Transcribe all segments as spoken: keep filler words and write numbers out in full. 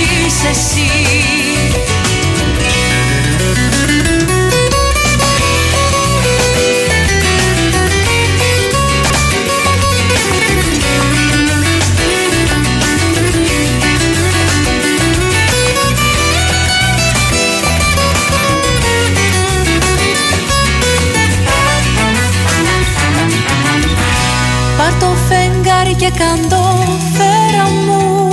είσαι εσύ. Πάρ' το φεγγάρι και κάντο φέρα μου,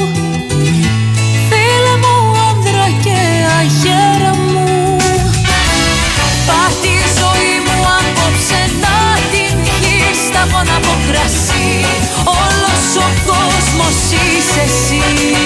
φίλε μου, άνδρα και αγέρα μου. Πάρ' τη ζωή μου απόψε να την πιείς, θα βγω να πω κρασί, όλος ο κόσμος είσαι εσύ.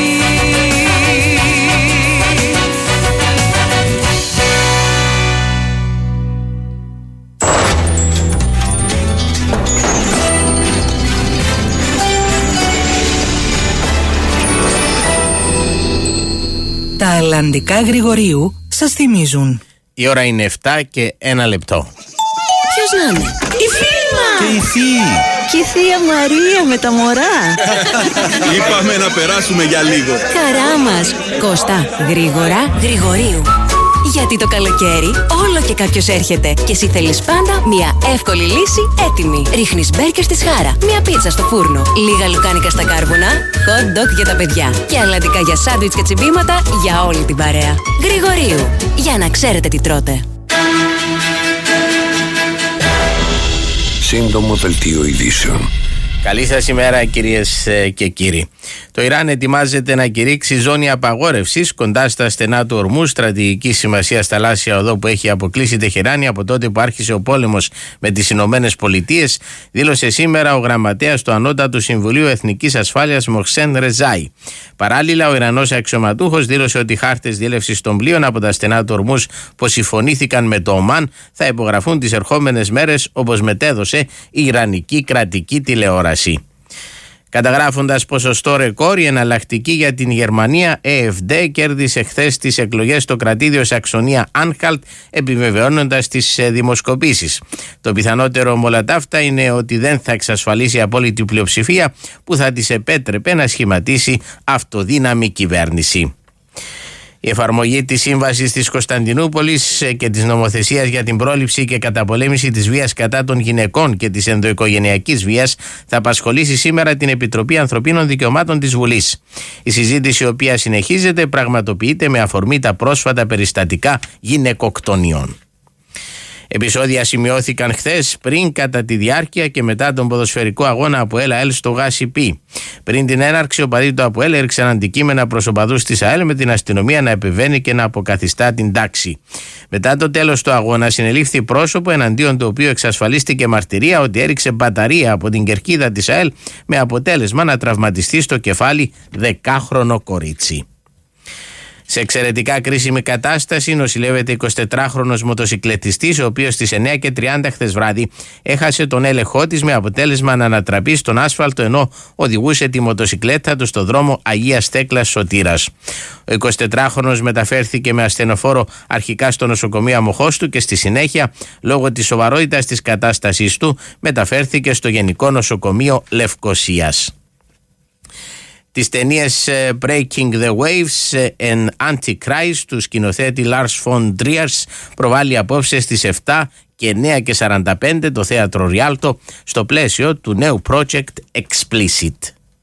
Τα Ελλαντικά Γρηγορίου σας θυμίζουν. Η ώρα είναι επτά και ένα λεπτό. Ποιος να είναι? Η φίλη μας! Και η θεία! Και η θεία Μαρία με τα μωρά. Είπαμε να περάσουμε για λίγο. Χαρά μας. Κώστα, γρήγορα, Γρηγορίου. Γιατί το καλοκαίρι όλο και κάποιος έρχεται και εσύ θέλεις πάντα μια εύκολη λύση έτοιμη. Ρίχνεις μπέρκερ στη σχάρα, μια πίτσα στο φούρνο, λίγα λουκάνικα στα κάρβουνα, hot dog για τα παιδιά και αλατικά για σάντουιτς και τσιμπήματα για όλη την παρέα. Γρηγορίου, για να ξέρετε τι τρώτε. Σύντομο δελτίο ειδήσεων. Καλή σας ημέρα κυρίες και κύριοι. Το Ιράν ετοιμάζεται να κηρύξει ζώνη απαγόρευσης κοντά στα στενά του Ορμού, στρατηγική σημασία θαλάσσια οδό που έχει αποκλείσει Τεχεράνη από τότε που άρχισε ο πόλεμος με τις Ηνωμένες Πολιτείες, δήλωσε σήμερα ο γραμματέας του Ανώτατου Συμβουλίου Εθνικής Ασφάλειας Μοχσέν Ρεζάι. Παράλληλα, ο Ιρανός αξιωματούχος δήλωσε ότι οι χάρτες διέλευσης των πλοίων από τα στενά του Ορμούς που συμφωνήθηκαν με το Ομάν θα υπογραφούν τις ερχόμενες μέρες, όπως μετέδωσε η Ιρανική κρατική τηλεόραση. Καταγράφοντας ποσοστό ρεκόρ, η εναλλακτική για την Γερμανία έι εφ ντι κέρδισε χθες τις εκλογές στο κρατήδιο Σαξονία Άνχαλτ, επιβεβαιώνοντας τις δημοσκοπήσεις. Το πιθανότερο με όλα τα αυτά είναι ότι δεν θα εξασφαλίσει απόλυτη πλειοψηφία που θα της επέτρεπε να σχηματίσει αυτοδύναμη κυβέρνηση. Η εφαρμογή της Σύμβασης της Κωνσταντινούπολης και της νομοθεσίας για την πρόληψη και καταπολέμηση της βίας κατά των γυναικών και της ενδοοικογενειακής βίας θα απασχολήσει σήμερα την Επιτροπή Ανθρωπίνων Δικαιωμάτων της Βουλής. Η συζήτηση, η οποία συνεχίζεται, πραγματοποιείται με αφορμή τα πρόσφατα περιστατικά γυναικοκτονιών. Επεισόδια σημειώθηκαν χθες, πριν, κατά τη διάρκεια και μετά τον ποδοσφαιρικό αγώνα ΑΠΟΕΛ ΑΕΛ στο Γάσι-Πι. Πριν την έναρξη, ο παδί του ΑΠΟΕΛ έριξαν αντικείμενα προς οπαδούς της ΑΕΛ, με την αστυνομία να επεμβαίνει και να αποκαθιστά την τάξη. Μετά το τέλος του αγώνα, συνελήφθη πρόσωπο εναντίον του οποίου εξασφαλίστηκε μαρτυρία ότι έριξε μπαταρία από την κερκίδα της ΑΕΛ, με αποτέλεσμα να τραυματιστεί στο κεφάλι δεκάχρονο κορίτσι. Σε εξαιρετικά κρίσιμη κατάσταση νοσηλεύεται εικοσιτετράχρονος μοτοσικλετιστής, ο οποίος στις εννιά και τριάντα χθες βράδυ έχασε τον έλεγχό της, με αποτέλεσμα να ανατραπεί στον άσφαλτο ενώ οδηγούσε τη μοτοσικλέτα του στο δρόμο Αγίας Θέκλας Σωτήρας. Ο εικοσιτετράχρονος μεταφέρθηκε με ασθενοφόρο αρχικά στο νοσοκομείο Αμοχώστου και στη συνέχεια, λόγω της σοβαρότητας της κατάστασής του, μεταφέρθηκε στο Γενικό Νοσοκομείο Λευκωσίας. Τις ταινίες Breaking the Waves and Antichrist του σκηνοθέτη Lars von Trier προβάλλει απόψε στις επτά και εννιά και σαράντα πέντε το θέατρο Rialto στο πλαίσιο του νέου project Explicit.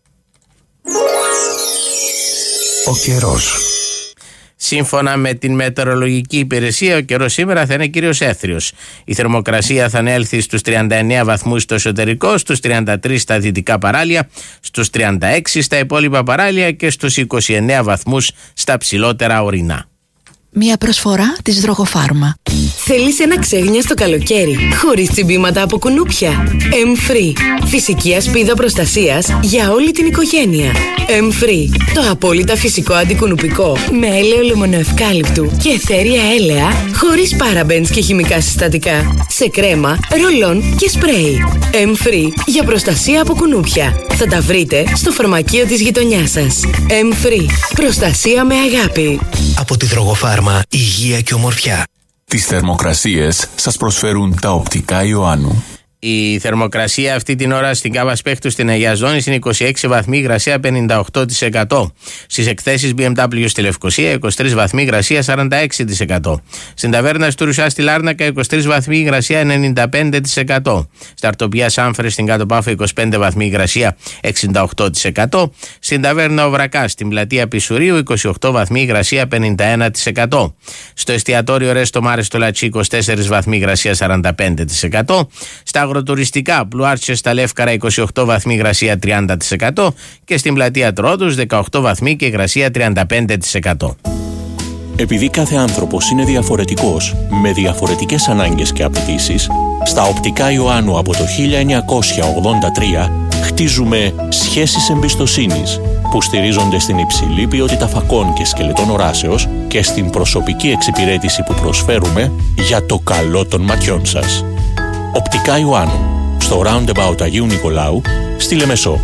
Ο καιρός. Σύμφωνα με την μετεωρολογική υπηρεσία, ο καιρός σήμερα θα είναι κυρίως έθριος. Η θερμοκρασία θα ανέλθει στους τριάντα εννέα βαθμούς στο εσωτερικό, στους τριάντα τρεις στα δυτικά παράλια, στους τριάντα έξι στα υπόλοιπα παράλια και στους είκοσι εννέα βαθμούς στα ψηλότερα ορεινά. Μια προσφορά της Δρογοφάρμα. Θέλεις ένα ξέγνιαστο καλοκαίρι χωρίς τσιμπήματα από κουνούπια? Emfree. Φυσική ασπίδα προστασίας για όλη την οικογένεια. Emfree. Το απόλυτα φυσικό αντικουνουπικό με έλαιο λεμονοευκάλυπτου και αιθέρια έλαια χωρίς παραμπένς και χημικά συστατικά. Σε κρέμα, ρολόν και σπρέι. Emfree για προστασία από κουνούπια. Θα τα βρείτε στο φαρμακείο της γειτονιάς σας. Emfree. Προστασία με αγάπη. Από τη Δρογοφάρμα, υγεία και ομορφιά. Τις θερμοκρασίες σας προσφέρουν τα οπτικά Ιωάννου. Η θερμοκρασία αυτή την ώρα στην Κάβα Σπέχτου στην Αγία Ζώνης είναι είκοσι έξι βαθμοί, υγρασία πενήντα οκτώ τοις εκατό. Στις εκθέσεις μπι εμ ντάμπλιου στη Λευκοσία είκοσι τρεις βαθμοί, υγρασία σαράντα έξι τοις εκατό. Στην ταβέρνα του Ρουσά στη Λάρνακα είκοσι τρεις βαθμοί, υγρασία ενενήντα πέντε τοις εκατό. Στα Αρτοπία Σάμφρες στην Κάτω Πάφο είκοσι πέντε βαθμοί, υγρασία εξήντα οκτώ τοις εκατό. Στην ταβέρνα Ο Βρακάς στην πλατεία Πισουρίου είκοσι οκτώ βαθμοί, υγρασία πενήντα ένα τοις εκατό. Στο εστιατόριο Ρέστο Μάρε στο Λατσί είκοσι τέσσερις βαθμοί, υγρασία σαράντα πέντε τοις εκατό. Στα αγροτουριστικά Πλουάρτσε στα Λεύκαρα είκοσι οκτώ βαθμοί, υγρασία τριάντα τοις εκατό και στην πλατεία Τρόδους δεκαοκτώ βαθμοί και υγρασία τριάντα πέντε τοις εκατό. Επειδή κάθε άνθρωπος είναι διαφορετικός, με διαφορετικές ανάγκες και απαιτήσεις, στα Οπτικά Ιωάννου από το χίλια εννιακόσια ογδόντα τρία χτίζουμε σχέσεις εμπιστοσύνης που στηρίζονται στην υψηλή ποιότητα φακών και σκελετών οράσεως και στην προσωπική εξυπηρέτηση που προσφέρουμε για το καλό των ματιών σας. Οπτικά Ιωάννου, στο Roundabout Αγίου Νικολάου, στη Λεμεσό.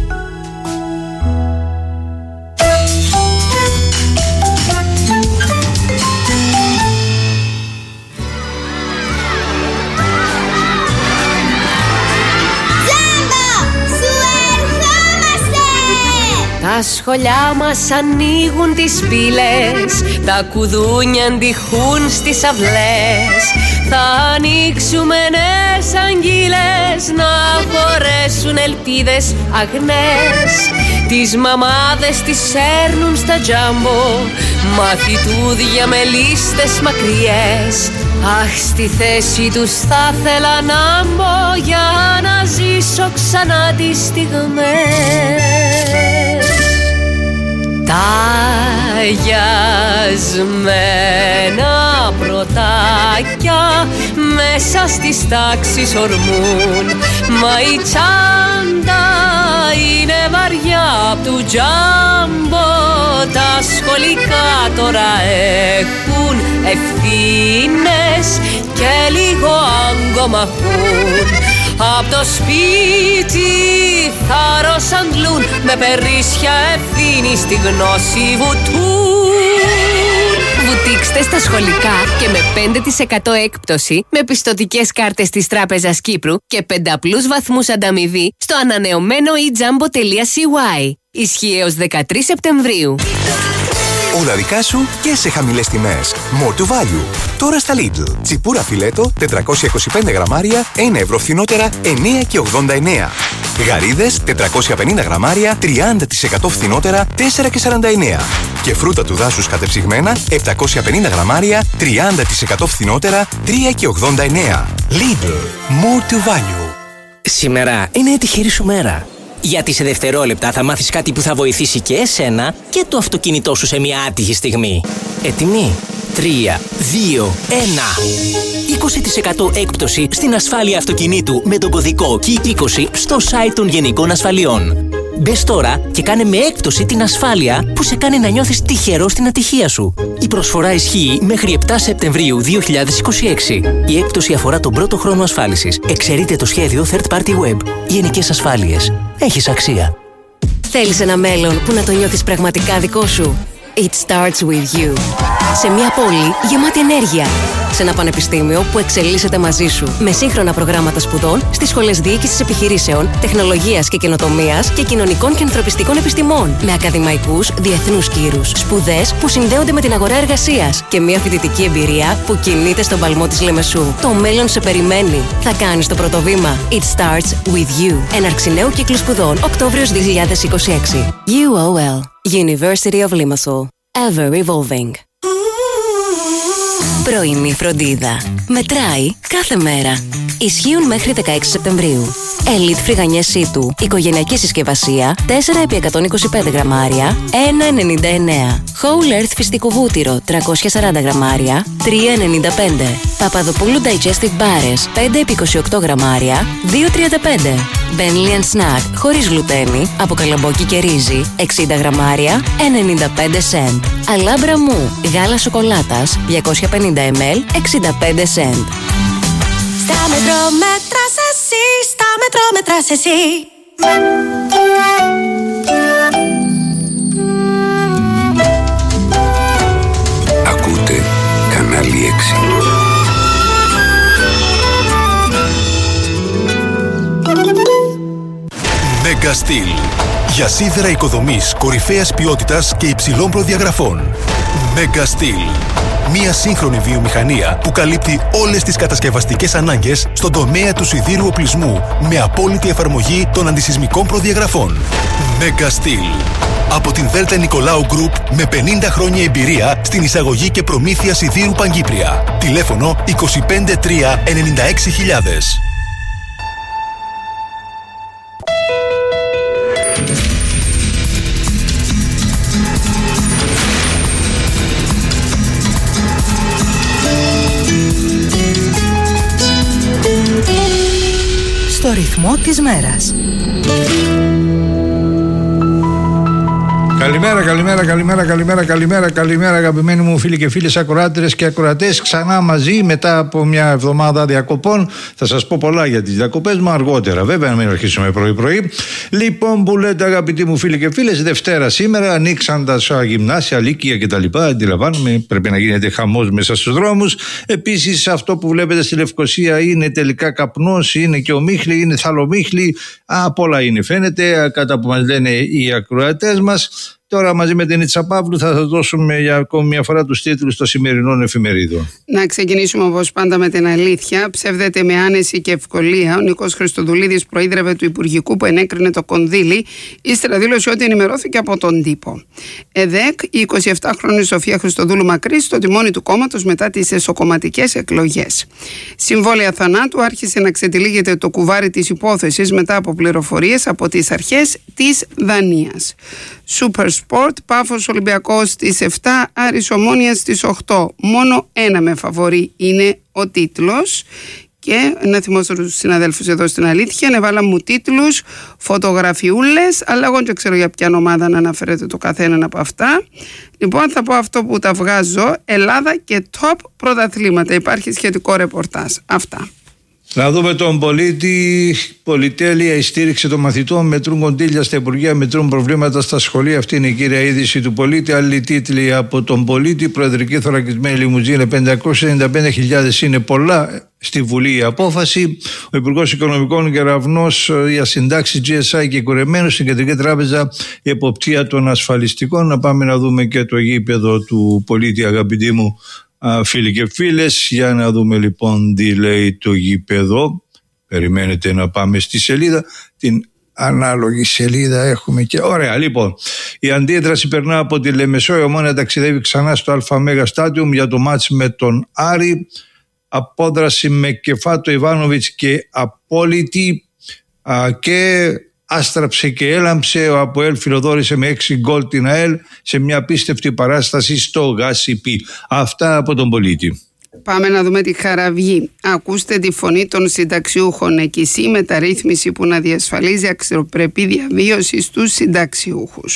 Τα σχολιά μας ανοίγουν τις πύλες, τα κουδούνια αντιχούν στις αυλές. Θα ανοίξουμε νέες αγγείλες, να χωρέσουν ελπίδες αγνές. Τις μαμάδες τις σέρνουν στα τζάμπο, μαθητούδια με λίστες μακριές. Αχ, στη θέση τους θα θέλα να μπω, για να ζήσω ξανά τις στιγμές. Ταγιασμένα πρωτάκια μέσα στις τάξεις ορμούν, μα η τσάντα είναι βαριά απ' του τζάμπο. Τα σχολικά τώρα έχουν ευθύνες και λίγο άγκομαχούν. Απ' το σπίτι θάρρος αντλούν, με περίσσια ευθύνη στη γνώση βουτούν. Βουτήξτε στα σχολικά και με πέντε τοις εκατό έκπτωση με πιστωτικές κάρτες της Τράπεζας Κύπρου και πενταπλούς βαθμούς ανταμοιβή στο ανανεωμένο e jumbo τελεία c y. Ισχύει έως δεκατρείς Σεπτεμβρίου. Όλα δικά σου και σε χαμηλές τιμές. More to value. Τώρα στα Lidl. Τσιπούρα φιλέτο τετρακόσια είκοσι πέντε γραμμάρια, ένα ευρώ φθηνότερα, εννέα και ογδόντα εννέα. Γαρίδες τετρακόσια πενήντα γραμμάρια, τριάντα τοις εκατό φθηνότερα, τέσσερα και σαράντα εννέα. Και φρούτα του δάσους κατεψυγμένα επτακόσια πενήντα γραμμάρια, τριάντα τοις εκατό φθηνότερα, τρία και ογδόντα εννέα. Lidl. More to value. Σήμερα είναι η τυχερή σου μέρα. Γιατί σε δευτερόλεπτα θα μάθεις κάτι που θα βοηθήσει και εσένα και το αυτοκίνητό σου σε μια άτυχη στιγμή. Έτοιμοι? τρία, δύο, ένα. είκοσι τοις εκατό έκπτωση στην ασφάλεια αυτοκινήτου με τον κωδικό κι είκοσι στο site των Γενικών Ασφαλιών. Μπες τώρα και κάνε με έκπτωση την ασφάλεια που σε κάνει να νιώθεις τυχερό στην ατυχία σου. Η προσφορά ισχύει μέχρι επτά Σεπτεμβρίου δύο χιλιάδες είκοσι έξι. Η έκπτωση αφορά τον πρώτο χρόνο ασφάλισης. Εξαιρείται το σχέδιο Third Party Web. Γενικές Ασφάλειες. Έχεις αξία. Θέλεις ένα μέλλον που να το νιώθεις πραγματικά δικό σου? It starts with you. Σε μια πόλη γεμάτη ενέργεια. Σε ένα πανεπιστήμιο που εξελίσσεται μαζί σου. Με σύγχρονα προγράμματα σπουδών στις σχολές διοίκησης επιχειρήσεων, τεχνολογίας και καινοτομίας και κοινωνικών και ανθρωπιστικών επιστημών. Με ακαδημαϊκούς διεθνούς κύρους. Σπουδές που συνδέονται με την αγορά εργασίας. Και μια φοιτητική εμπειρία που κινείται στον παλμό της Λεμεσού. Το μέλλον σε περιμένει. Θα κάνεις το πρώτο βήμα. It starts with you. Έναρξη νέου κύκλου σπουδών Οκτώβριος δύο χιλιάδες είκοσι έξι. γιου ο ελ. University of Limassol. Ever evolving. Πρωινή φροντίδα. Μετράει κάθε μέρα. Ισχύουν μέχρι δεκαέξι Σεπτεμβρίου. Elite φρυγανιές Σίτου. Οικογενειακή συσκευασία τέσσερα επί εκατόν είκοσι πέντε γραμμάρια, ένα ενενήντα εννέα. Whole Earth φυστικό βούτυρο τριακόσια σαράντα γραμμάρια, τρία ενενήντα πέντε. Παπαδοπούλου Digestive μπάρες πέντε επί είκοσι οκτώ γραμμάρια, δύο τριάντα πέντε. Bentley Snack χωρίς γλουτένι από καλαμπόκι και ρύζι εξήντα γραμμάρια, ενενήντα πέντε σεντ. Αλάμπρα μου γάλα σοκολάτας διακόσια πενήντα μιλιλίτρα, εξήντα πέντε σεντ. Στα μετρό μέτρας εσύ, στα μετρό μέτρας εσύ. Ακούτε κανάλι έξι. Megasteel. Για σίδερα οικοδομής κορυφαίας ποιότητας και υψηλών προδιαγραφών. Megasteel. Μια σύγχρονη βιομηχανία που καλύπτει όλες τις κατασκευαστικές ανάγκες στον τομέα του σιδήρου οπλισμού με απόλυτη εφαρμογή των αντισυσμικών προδιαγραφών. Megasteel. Από την Δέλτα Νικολάου Γκρουπ με πενήντα χρόνια εμπειρία στην εισαγωγή και προμήθεια σιδήρου Παγκύπρια. Τηλέφωνο είκοσι πέντε τρία ενενήντα έξι χιλιάδες. Στο ρυθμό της μέρας. Καλημέρα, καλημέρα, καλημέρα, καλημέρα, καλημέρα, καλημέρα αγαπημένοι μου φίλοι και φίλες ακροάτρες και ακροατές. Ξανά μαζί μετά από μια εβδομάδα διακοπών. Θα σας πω πολλά για τις διακοπές μου αργότερα, βέβαια, να μην αρχίσουμε πρωί-πρωί. Λοιπόν, που λέτε αγαπητοί μου φίλοι και φίλες, Δευτέρα σήμερα, ανοίξαν τα γυμνάσια, λύκεια κτλ. Αντιλαμβάνομαι, πρέπει να γίνεται χαμός μέσα στους δρόμους. Επίσης, αυτό που βλέπετε στη Λευκοσία είναι τελικά καπνός, είναι και ομίχλη, είναι θαλομίχλη. Απ' όλα είναι, φαίνεται, κατά που μας λένε οι ακροατές μας. Τώρα μαζί με την Ίτσα Παύλου θα σας δώσουμε για ακόμη μια φορά τους τίτλους των σημερινών εφημερίδων. Να ξεκινήσουμε όπως πάντα με την αλήθεια. Ψεύδεται με άνεση και ευκολία. Ο Νίκος Χριστοδουλίδης προείδρευε του Υπουργικού που ενέκρινε το κονδύλι. Ύστερα δήλωσε ότι ενημερώθηκε από τον τύπο. ΕΔΕΚ, η εικοσιεπτάχρονη Σοφία Χριστοδούλου Μακρύ στο τιμόνι του κόμματος μετά τις εσωκομματικές εκλογές. Συμβόλαια θανάτου, άρχισε να ξετυλίγεται το κουβάρι της υπόθεσης μετά από πληροφορίες από τις αρχές της Δανίας. Super Sport, Πάφος Ολυμπιακός στις επτά, Άρης Ομόνιας στις οκτώ. Μόνο ένα με φαβορί είναι ο τίτλος. Και να θυμώσω τους συναδέλφους εδώ στην αλήθεια, ανεβάλα μου τίτλους, φωτογραφιούλες, αλλά εγώ δεν ξέρω για ποια ομάδα να αναφέρεται το καθένα από αυτά. Λοιπόν, θα πω αυτό που τα βγάζω, Ελλάδα και top πρωταθλήματα. Υπάρχει σχετικό ρεπορτάζ. Αυτά. Να δούμε τον πολίτη. Πολυτέλεια, η στήριξη των μαθητών. Μετρούν κονδύλια στα Υπουργεία, μετρούν προβλήματα στα σχολεία. Αυτή είναι η κύρια είδηση του πολίτη. Άλλοι τίτλοι από τον πολίτη. Προεδρική θωρακισμένη λιμουζίνα, πεντακόσιες ενενήντα πέντε χιλιάδες είναι πολλά. Στη Βουλή η απόφαση. Ο Υπουργός Οικονομικών Κεραυνός για συντάξεις τζι ες άι και κουρεμένος. Στην Κεντρική Τράπεζα η εποπτεία των ασφαλιστικών. Να πάμε να δούμε και το γήπεδο του πολίτη, αγαπητοί μου φίλοι και φίλες, για να δούμε λοιπόν τι λέει το γήπεδο. Περιμένετε να πάμε στη σελίδα, την ανάλογη σελίδα έχουμε και ωραία. Λοιπόν, η αντίδραση περνά από τη Λεμεσό. Η Ομόνοια ταξιδεύει ξανά στο ΑΜΕΓΑ Στάντιουμ για το μάτς με τον Άρη. Απόδραση με Κεφάτο, Ιβάνοβιτς και Απόλυτη α, και άστραψε και έλαμψε. Ο ΑΠΟΕΛ φιλοδόρησε με έξι γκολ την ΑΕΛ σε μια απίστευτη παράσταση στο Γάσιπι. Αυτά από τον πολίτη. Πάμε να δούμε τη Χαραυγή. Ακούστε τη φωνή των συνταξιούχων. Εκκισή μεταρρύθμιση που να διασφαλίζει αξιοπρεπή διαβίωση στους συνταξιούχους.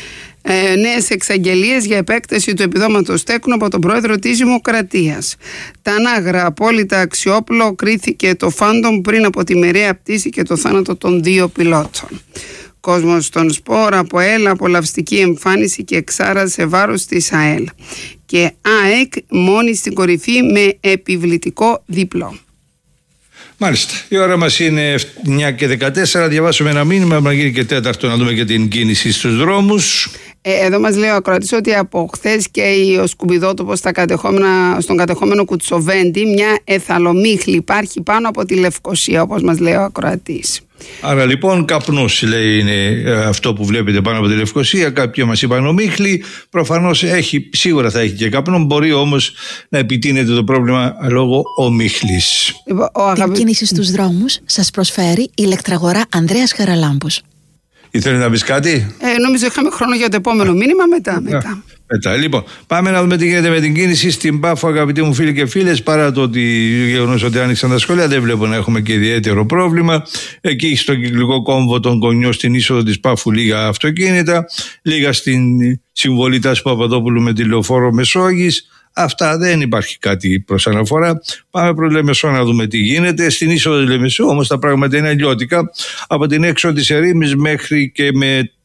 Ε, νέες εξαγγελίες για επέκταση του επιδόματος τέκνου από τον πρόεδρο της Δημοκρατίας. Τα Ανάγρα, απόλυτα αξιόπλο, κρίθηκε το Φάντομ πριν από τη μοιραία πτήση και το θάνατο των δύο πιλότων. Κόσμος των σπορ, από ΑΕΛ, απολαυστική εμφάνιση και εξάρα σε βάρος της ΑΕΛ. Και ΑΕΚ μόνη στην κορυφή με επιβλητικό διπλό. Μάλιστα. Η ώρα μας είναι εννιά και δεκατέσσερα. Διαβάσουμε ένα μήνυμα να γίνει και τέταρτο, να δούμε και την κίνηση στους δρόμους. Ε, εδώ μας λέει ο ακροατής ότι από χθες και ο Σκουμπιδότοπος στα κατεχόμενα, στον κατεχόμενο Κουτσοβέντη μια εθαλομίχλη υπάρχει πάνω από τη Λευκοσία, όπως μας λέει ο ακροατής. Άρα λοιπόν καπνός, λέει, είναι αυτό που βλέπετε πάνω από τη Λευκοσία. Κάποιοι μας είπαν ομίχλη. Προφανώς έχει, σίγουρα θα έχει και καπνό. Μπορεί όμως να επιτείνεται το πρόβλημα λόγω ομίχλης. Την κίνηση στους δρόμους σας προσφέρει η ηλεκτραγορά Ανδρέας Χαραλάμπους. Ήθελε να πεις κάτι? Ε, νομίζω είχαμε χρόνο για το επόμενο μήνυμα. Μετά, μετά. Μετά. Λοιπόν, πάμε να δούμε τι γίνεται με την κίνηση στην Πάφο, αγαπητοί μου φίλοι και φίλες. Παρά το ότι γεγονός ότι άνοιξαν τα σχολεία, δεν βλέπω να έχουμε και ιδιαίτερο πρόβλημα. Εκεί στον κυκλικό κόμβο των Κονιών, στην είσοδο της Πάφου, λίγα αυτοκίνητα. Λίγα στην συμβολή Τάσου Παπαδόπουλου με τη λεωφόρο Μεσόγης. Αυτά, δεν υπάρχει κάτι προς αναφορά. Πάμε προς Λεμεσό να δούμε τι γίνεται. Στην είσοδο της Λεμεσού όμως τα πράγματα είναι αλλιώτικα. Από την έξοδο της Ερήμης μέχρι και με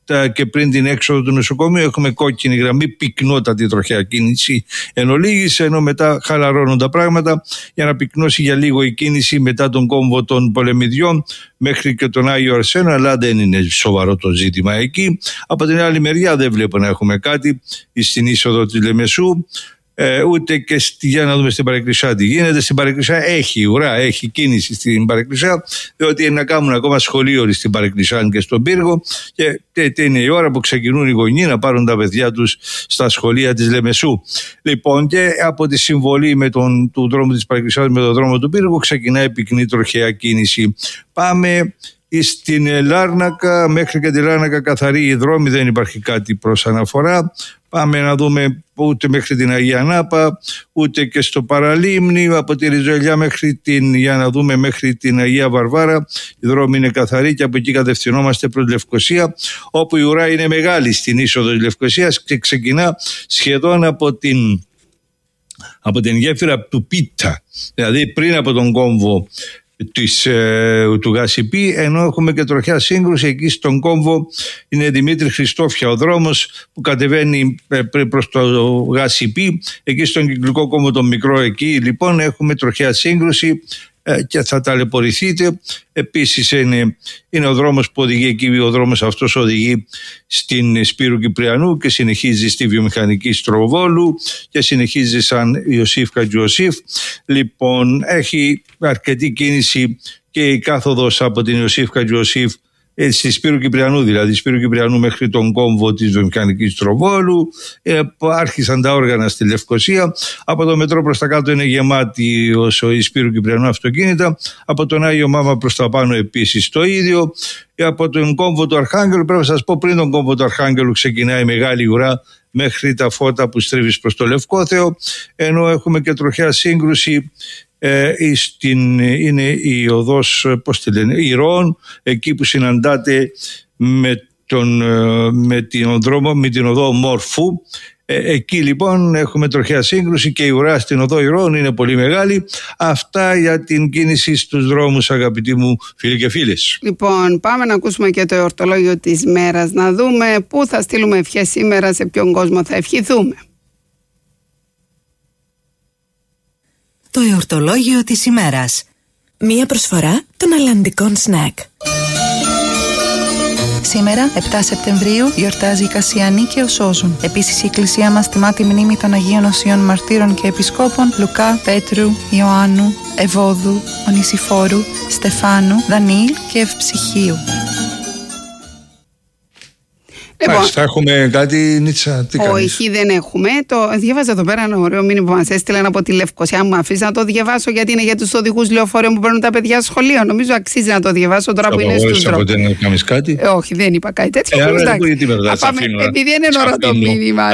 και πριν την έξοδο του νοσοκομείου έχουμε κόκκινη γραμμή, πυκνότατη τροχαία κίνηση εν ολίγης, ενώ μετά χαλαρώνουν τα πράγματα για να πυκνώσει για λίγο η κίνηση μετά τον κόμβο των Πολεμιδιών μέχρι και τον Άγιο Αρσένο, αλλά δεν είναι σοβαρό το ζήτημα εκεί. Από την άλλη μεριά δεν βλέπω να έχουμε κάτι στην είσοδο της Λεμεσού. Ε, ούτε και στη, για να δούμε στην Παρεκκλησιά τι γίνεται. Στην Παρεκκλησιά έχει ουρά, έχει κίνηση στην Παρεκκλησιά, διότι είναι να κάνουν ακόμα σχολείο στην Παρεκκλησιά και στον Πύργο, και τέτοια είναι η ώρα που ξεκινούν οι γονείς να πάρουν τα παιδιά τους στα σχολεία της Λεμεσού. Λοιπόν, και από τη συμβολή με τον, του δρόμου της Παρεκκλησιάς με τον δρόμο του Πύργου ξεκινάει πυκνή τροχαία κίνηση. Πάμε στην Λάρνακα, μέχρι και τη Λάρνακα καθαρή η δρόμη, δεν υπάρχει κάτι προς αναφορά. Πάμε να δούμε ούτε μέχρι την Αγία Νάπα, ούτε και στο Παραλίμνη, από τη Ριζοελιά μέχρι την, για να δούμε, μέχρι την Αγία Βαρβάρα. Η δρόμη είναι καθαρή και από εκεί κατευθυνόμαστε προς Λευκοσία, όπου η ουρά είναι μεγάλη στην είσοδο της Λευκοσίας και ξεκινά σχεδόν από την, από την γέφυρα του Πίτα, δηλαδή πριν από τον κόμβο της, ε, του Γασιπί, ενώ έχουμε και τροχιά σύγκρουση εκεί στον κόμβο. Είναι Δημήτρη Χριστόφια ο δρόμος που κατεβαίνει ε, προς το Γασιπί, εκεί στον κυκλικό κόμβο τον μικρό εκεί λοιπόν έχουμε τροχιά σύγκρουση ε, και θα ταλαιπωρηθείτε. Επίσης είναι, είναι ο δρόμος που οδηγεί εκεί, ο δρόμος αυτός οδηγεί στην Σπύρου Κυπριανού και συνεχίζει στη βιομηχανική Στροβόλου και συνεχίζει σαν Ιωσήφ Χατζιωσήφ. Λοιπόν, έχει αρκετή κίνηση και η κάθοδος από την Ιωσήφ Χατζιωσήφ στη Σπύρου Κυπριανού, δηλαδή Σπύρου Κυπριανού μέχρι τον κόμβο της βιομηχανικής Τροβόλου. Ε, άρχισαν τα όργανα στη Λευκοσία. Από το μετρό προς τα κάτω είναι γεμάτη όσο η Σπύρου Κυπριανού αυτοκίνητα. Από τον Άγιο Μάμα προς τα πάνω επίσης το ίδιο. Και από τον κόμβο του Αρχάγγελου, πρέπει να σας πω, πριν τον κόμβο του Αρχάγγελου ξεκινάει μεγάλη ουρά μέχρι τα φώτα που στρίβεις προς το Λευκόθεο, ενώ έχουμε και τροχιά σύγκρουση. Ε, στην, είναι η οδός, πώς τη λένε, Ηρώων, εκεί που συναντάτε με, τον, με, την, δρόμο, με την οδό Μόρφου. Ε, εκεί λοιπόν έχουμε τροχαία σύγκρουση και η ουρά στην οδό Ηρώων είναι πολύ μεγάλη. Αυτά για την κίνηση στους δρόμους, αγαπητοί μου φίλοι και φίλες. Λοιπόν, πάμε να ακούσουμε και το εορτολόγιο της μέρας, να δούμε πού θα στείλουμε ευχές σήμερα, σε ποιον κόσμο θα ευχηθούμε. Το εορτολόγιο της ημέρας. Μία προσφορά των αλλαντικών σνακ. Σήμερα, επτά Σεπτεμβρίου, γιορτάζει η Κασιανή και ο Σόζουν. Επίσης, η Εκκλησία μας τιμά τη μνήμη των Αγίων Οσίων Μαρτύρων και Επισκόπων Λουκά, Πέτρου, Ιωάννου, Ευώδου, Ονησιφόρου, Στεφάνου, Δανιήλ και Ευψυχίου. Λοιπόν, Μάλιστα, έχουμε κάτι, Νίτσα, τι κάνεις? Όχι, δεν έχουμε. Το διάβαζα εδώ πέρα ένα ωραίο μήνυμα που μας έστειλαν από τη Λευκοσία. Μου αφήσει να το διαβάσω, γιατί είναι για τους οδηγούς λεωφορείων που παίρνουν τα παιδιά σχολείο. Νομίζω αξίζει να το διαβάσω τώρα που είναι στους δρόμους. Δεν να κάνεις κάτι? Ε, όχι, δεν είπα κάτι τέτοιο. Ε, άρα, γιατί με ρωτάς, επειδή είναι ώρα το μήνυμα.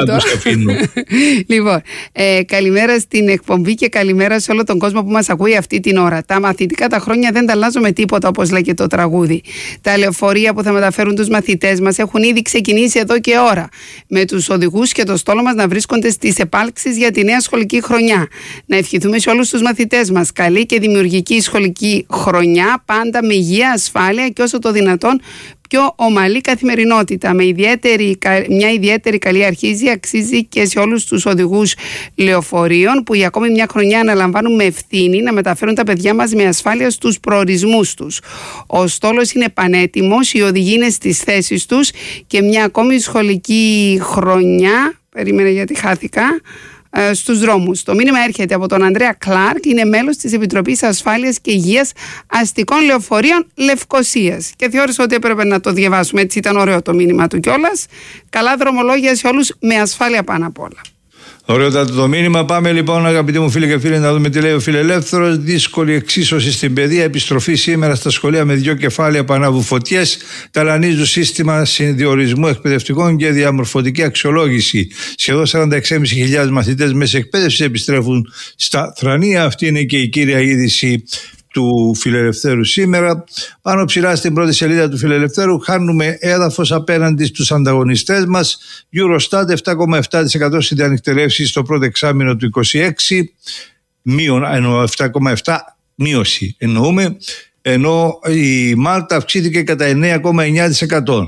Λοιπόν, ε, καλημέρα στην εκπομπή και καλημέρα σε όλο τον κόσμο που μας ακούει αυτή την ώρα. Τα μαθητικά τα χρόνια δεν τα αλλάζω με τίποτα, όπως λέει και το τραγούδι. Τα λεωφορεία που θα μεταφέρουν τους μαθητές μας έχουν ήδη ξεκινήσει εδώ και ώρα, με τους οδηγούς και το στόλο μας να βρίσκονται στις επάλξεις για τη νέα σχολική χρονιά. Να ευχηθούμε σε όλους τους μαθητές μας καλή και δημιουργική σχολική χρονιά, πάντα με υγεία, ασφάλεια και όσο το δυνατόν πιο ομαλή καθημερινότητα. Με ιδιαίτερη, μια ιδιαίτερη καλή αρχίζει, αξίζει και σε όλους τους οδηγούς λεωφορείων που για ακόμη μια χρονιά αναλαμβάνουν με ευθύνη να μεταφέρουν τα παιδιά μας με ασφάλεια στους προορισμούς τους. Ο στόλος είναι πανέτοιμος, οι οδηγοί είναι στις θέσεις τους και μια ακόμη σχολική χρονιά, περίμενε γιατί χάθηκα, στους δρόμους. Το μήνυμα έρχεται από τον Ανδρέα Κλάρκ, είναι μέλος της Επιτροπής Ασφάλειας και Υγείας Αστικών Λεωφορείων Λευκοσίας. Και θεώρησα ότι έπρεπε να το διαβάσουμε, έτσι ήταν ωραίο το μήνυμα του κιόλας. Καλά δρομολόγια σε όλους, με ασφάλεια πάνω απ' όλα. Ωραιότατο το μήνυμα. Πάμε λοιπόν, αγαπητοί μου φίλοι και φίλοι, να δούμε τι λέει ο Φιλελεύθερος. Δύσκολη εξίσωση στην παιδεία. Επιστροφή σήμερα στα σχολεία με δύο κεφάλαια που ανάβουν φωτιές. Ταλανίζουν σύστημα συνδιορισμού εκπαιδευτικών και διαμορφωτική αξιολόγηση. Σχεδόν σαράντα έξι χιλιάδες πεντακόσιοι μαθητές μέσα εκπαίδευση επιστρέφουν στα θρανία. Αυτή είναι και η κύρια είδηση του Φιλελευθέρου σήμερα. Πάνω ψηλά στην πρώτη σελίδα του Φιλελευθέρου χάνουμε έδαφος απέναντι στους ανταγωνιστές μας. Eurostat επτά κόμμα επτά τοις εκατό στις διανυκτερεύσεις στο πρώτο εξάμηνο του είκοσι έξι, μείον, ενώ επτά κόμμα επτά μείωση εννοούμε, ενώ η Μάλτα αυξήθηκε κατά εννέα κόμμα εννέα τοις εκατό.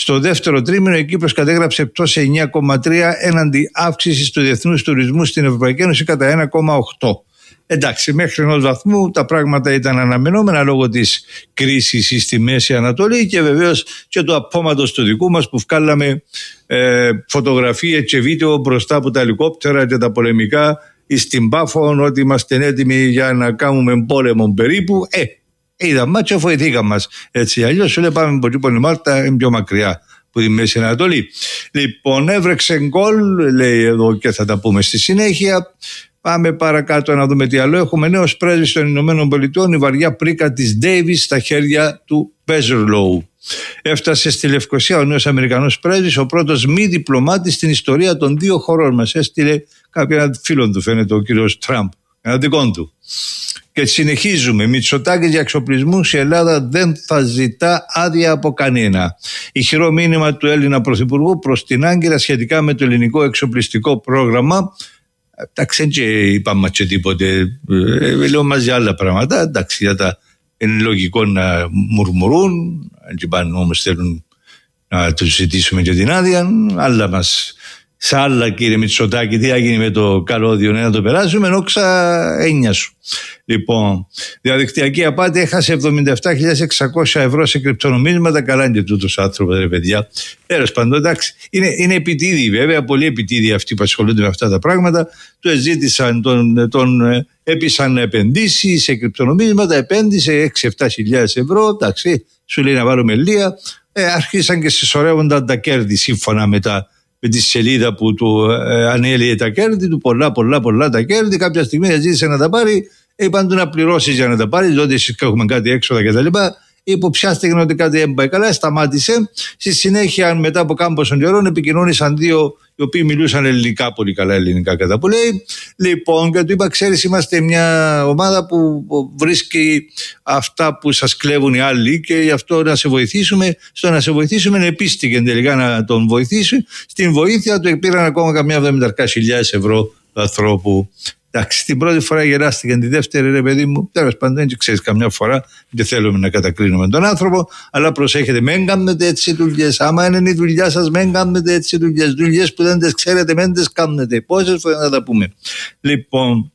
Στο δεύτερο τρίμηνο η Κύπρος κατέγραψε πτώση εννιά κόμμα τρία έναντι αύξησης του διεθνούς τουρισμού στην Ευρωπαϊκή Ένωση κατά ένα κόμμα οκτώ. Εντάξει, μέχρι ενός βαθμού τα πράγματα ήταν αναμενόμενα λόγω της κρίσης στη Μέση Ανατολή και βεβαίως και του απώματος του δικού μας που βγάλαμε ε, φωτογραφίες και βίντεο μπροστά από τα ελικόπτερα και τα πολεμικά στην Πάφο, ότι είμαστε έτοιμοι για να κάνουμε πόλεμο περίπου. Ε, είδαμε και βοηθήκαμε μας. Έτσι, αλλιώς σου λέει πάμε από την Μάλτα, είναι πιο μακριά από τη Μέση Ανατολή. Λοιπόν, έβρεξε γκολ, λέει εδώ και θα τα πούμε στη συνέχεια. Πάμε παρακάτω να δούμε τι άλλο έχουμε. Νέος πρέσβης των Ηνωμένων Πολιτειών, η βαριά πρίκα της Ντέιβις στα χέρια του Πέζερλοου. Έφτασε στη Λευκοσία ο νέος Αμερικανός πρέσβης, ο πρώτος μη διπλωμάτης στην ιστορία των δύο χωρών μας. Έστειλε κάποιον φίλο του, φαίνεται, ο κύριος Τραμπ, ένα δικό του. Και συνεχίζουμε. Μητσοτάκης για εξοπλισμούς, η Ελλάδα δεν θα ζητά άδεια από κανένα. Ηχηρό μήνυμα του Έλληνα Πρωθυπουργού προς την Άγκυρα σχετικά με το ελληνικό εξοπλιστικό πρόγραμμα. Εντάξει, δεν είπαμε και τίποτε. Ε, λέω μαζί άλλα πράγματα. Εντάξει, για τα είναι λογικό να μουρμουρούν. Αν και πάνε όμως θέλουν να τους ζητήσουμε και την άδεια. Άλλα μας. Σε άλλα, κύριε Μητσοτάκη, τι έγινε με το καλώδιο, να το περάσουμε, νόξα έννοια σου. Λοιπόν, διαδικτυακή απάτη, έχασε εβδομήντα επτά χιλιάδες εξακόσια ευρώ σε κρυπτονομίσματα. Καλά είναι και τούτος άνθρωπος, ρε παιδιά. Τέλος πάντων, εντάξει, είναι, είναι επιτίδιοι βέβαια, πολύ επιτίδιοι αυτοί που ασχολούνται με αυτά τα πράγματα. Του ζήτησαν, τον, τον έπεισαν να επενδύσει σε κρυπτονομίσματα, επένδυσε έξι επτά χιλιάδες ευρώ. Εντάξει, σου λέει να βάλουμε λία. Ε, αρχίσαν και συσσωρεύονταν τα κέρδη σύμφωνα με τα. Με τη σελίδα που του ε, ανέλυε τα κέρδη του, πολλά πολλά πολλά τα κέρδη. Κάποια στιγμή ζήτησε να τα πάρει, είπαν του να πληρώσει για να τα πάρει, διότι εσείς έχουμε κάτι έξοδα κτλ. Υποψιάστηκαν ότι κάτι δεν πάει καλά, σταμάτησε. Στη συνέχεια, μετά από κάμποσον καιρών, επικοινώνησαν δύο οι οποίοι μιλούσαν ελληνικά, πολύ καλά ελληνικά κατά που λέει. Λοιπόν, και του είπα, ξέρεις, είμαστε μια ομάδα που βρίσκει αυτά που σας κλέβουν οι άλλοι και γι' αυτό να σε βοηθήσουμε. Στο να σε βοηθήσουμε, επίστηκε τελικά να τον βοηθήσει. Στην βοήθεια του πήραν ακόμα καμιά εβδομήντα χιλιάδες ευρώ του ανθρώπου. Εντάξει, την πρώτη φορά γεράστηκαν, τη δεύτερη, ρε παιδί μου, τέλος πάντων, δεν ξέρεις, καμιά φορά δεν θέλουμε να κατακρίνουμε τον άνθρωπο, αλλά προσέχετε, μην κάνετε έτσι δουλειές. Άμα είναι η δουλειά σας, μην κάνετε έτσι δουλειές. Δουλειές που δεν τις ξέρετε, μην τις κάνετε. Πόσες φορές να τα πούμε. Λοιπόν,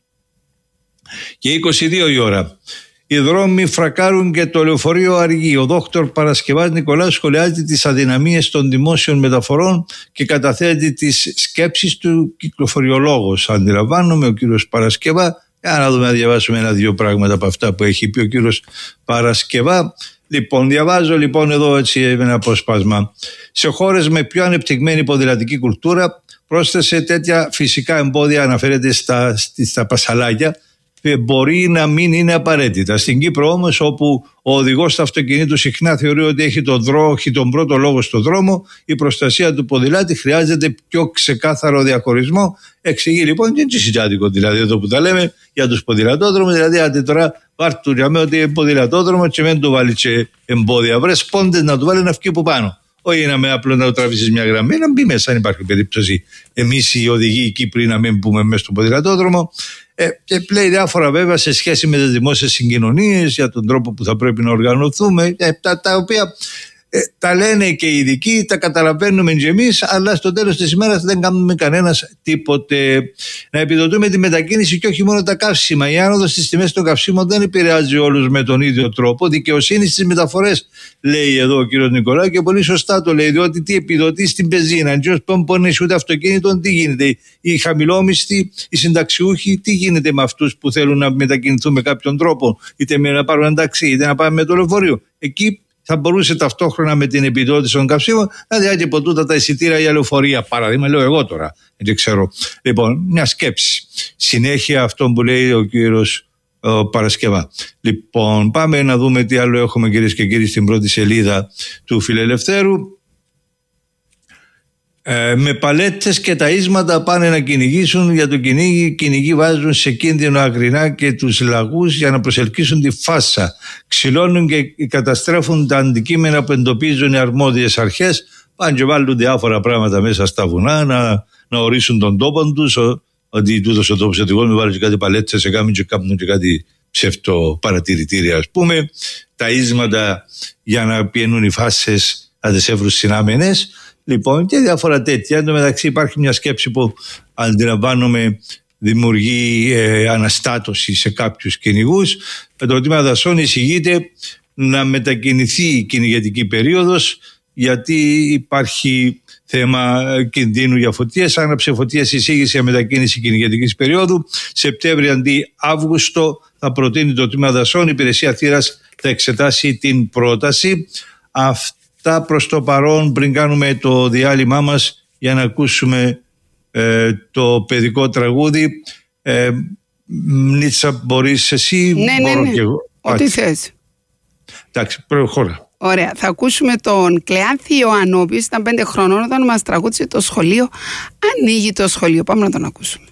και είκοσι δύο η ώρα. Οι δρόμοι φρακάρουν και το λεωφορείο αργεί. Ο δόκτωρ Παρασκευάς Νικολάου σχολιάζει τις αδυναμίες των δημόσιων μεταφορών και καταθέτει τις σκέψεις του κυκλοφοριολόγος. Αντιλαμβάνομαι ο κύριος Παρασκευά. Για να δούμε, να διαβάσουμε ένα-δύο πράγματα από αυτά που έχει πει ο κύριος Παρασκευά. Λοιπόν, διαβάζω λοιπόν εδώ έτσι ένα αποσπάσμα. Σε χώρες με πιο ανεπτυγμένη ποδηλατική κουλτούρα πρόσθεσε τέτοια φυσικά εμπόδια, αναφέρεται στα, στα πασαλάκια, μπορεί να μην είναι απαραίτητα. Στην Κύπρο όμως, όπου ο οδηγός του αυτοκινήτου συχνά θεωρεί ότι έχει τον, δρόμο, έχει τον πρώτο λόγο στον δρόμο, η προστασία του ποδηλάτη χρειάζεται πιο ξεκάθαρο διαχωρισμό. Εξηγεί λοιπόν και τσισιτάτικο, δηλαδή εδώ που τα λέμε για τους ποδηλατόδρομους, δηλαδή άντε τώρα πάρτε για μένα ότι είναι ποδηλατόδρομο και μην του βάλει και εμπόδια. Βρες πόντες να του βάλει να βγει από πάνω. Όχι να με απλό να το τραβήσεις μια γραμμή, να μπει μέσα αν υπάρχει περίπτωση. Εμείς οι οδηγοί οι Κύπροι να μην μπούμε μέσα στον ποδηλατόδρομο. Ε, και λέει διάφορα βέβαια σε σχέση με τις δημόσιες συγκοινωνίες, για τον τρόπο που θα πρέπει να οργανωθούμε, ε, τα, τα οποία ε, τα λένε και οι ειδικοί, τα καταλαβαίνουμε και εμείς, αλλά στο τέλος της ημέρας δεν κάνουμε κανένας τίποτε. Να επιδοτούμε τη μετακίνηση και όχι μόνο τα καύσιμα. Η άνοδος στις τιμές των καυσίμων δεν επηρεάζει όλους με τον ίδιο τρόπο. Δικαιοσύνη στις μεταφορές, λέει εδώ ο κ. Νικολάου, και πολύ σωστά το λέει, διότι τι επιδοτεί στην πεζίνα. Αν δεν μπορεί ούτε αυτοκίνητο, τι γίνεται. Οι χαμηλόμισθοι, οι συνταξιούχοι, τι γίνεται με αυτούς που θέλουν να μετακινηθούν με κάποιον τρόπο, είτε με να πάρουν ένα ταξί, είτε να πάμε με το λεωφορείο. Εκεί θα μπορούσε ταυτόχρονα με την επιδότηση των καυσίμων να διάγει από τούτα τα εισιτήρια για λεωφορεία. Παράδειγμα, λέω εγώ τώρα, δεν ξέρω. Λοιπόν, μια σκέψη. Συνέχεια αυτό που λέει ο κύριος ο Παρασκευά. Λοιπόν, πάμε να δούμε τι άλλο έχουμε, κυρίες και κύριοι, στην πρώτη σελίδα του Φιλελευθέρου. Ε, με παλέτες και ταΐσματα πάνε να κυνηγήσουν για το κυνήγι. Οι κυνηγοί βάζουν σε κίνδυνο αγρινά και τους λαγούς για να προσελκύσουν τη φάσα. Ξυλώνουν και καταστρέφουν τα αντικείμενα που εντοπίζουν οι αρμόδιες αρχές. Πάνε και βάλουν διάφορα πράγματα μέσα στα βουνά να, να ορίσουν τον τόπο τους. Ότι τούτος ο τόπος οδηγός με βάλουν και κάτι παλέτες, σε κάνουν και κάνουν και κάτι ψευτο παρατηρητήρια, ας πούμε. Ταΐσματα για να πιένουν οι φάσες. θα τις έβρουν συνάμενες. Λοιπόν, και διάφορα τέτοια. Εν τω μεταξύ υπάρχει μια σκέψη που αντιλαμβάνομαι δημιουργεί ε, αναστάτωση σε κάποιους κυνηγούς. Με το τμήμα δασών εισηγείται να μετακινηθεί η κυνηγετική περίοδος, γιατί υπάρχει θέμα κινδύνου για φωτίες. Άναψε φωτίες, εισήγησε για μετακίνηση κυνηγετικής περίοδου. Σεπτέμβριο αντί Αύγουστο θα προτείνει το τμήμα δασών. Η υπηρεσία θύρας θα εξετάσει την πρόταση. Αυτά προς το παρόν, πριν κάνουμε το διάλειμμά μας για να ακούσουμε ε, το παιδικό τραγούδι. ε, Νίτσα, μπορείς εσύ? Ναι, ναι, μπορώ ναι, και εγώ. ό,τι θες. Εντάξει, προχώρα. Ωραία, θα ακούσουμε τον Κλεάνθη Ιωάννου, ο οποίος ήταν πέντε χρονών όταν μας τραγούδισε το σχολείο. Ανοίγει το σχολείο, πάμε να τον ακούσουμε.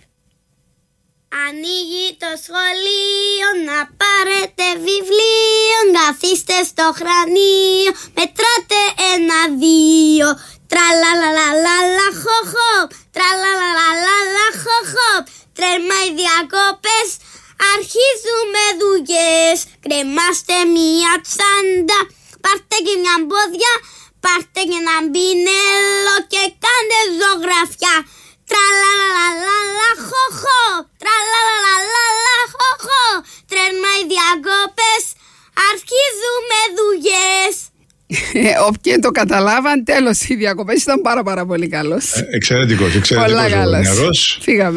Ανοίγει το σχολείο, να πάρετε βιβλίο, καθίστε στο χρανίο, μετράτε ένα, δύο, τραλαλαλαλαλα χοχο, τραλαλαλαλαλα χοχο, τρέμα οι διακόπες, αρχίζουμε δουλειές, κρεμάστε μία τσάντα, πάρτε και μια μπόδια, πάρτε και ένα μπινέλο και κάντε ζωγραφιά. Τραλαλαλαλα χοχο, τραλαλαλαλα χοχο, τρέμα οι διακόπες, αρχίζουμε δουλειές. Όποιοι το καταλάβαν, τέλος, οι διακοπές ήταν πάρα πάρα πολύ καλός. Ε, εξαιρετικός, εξαιρετικός. Πολλά καλός. Φύγαμε.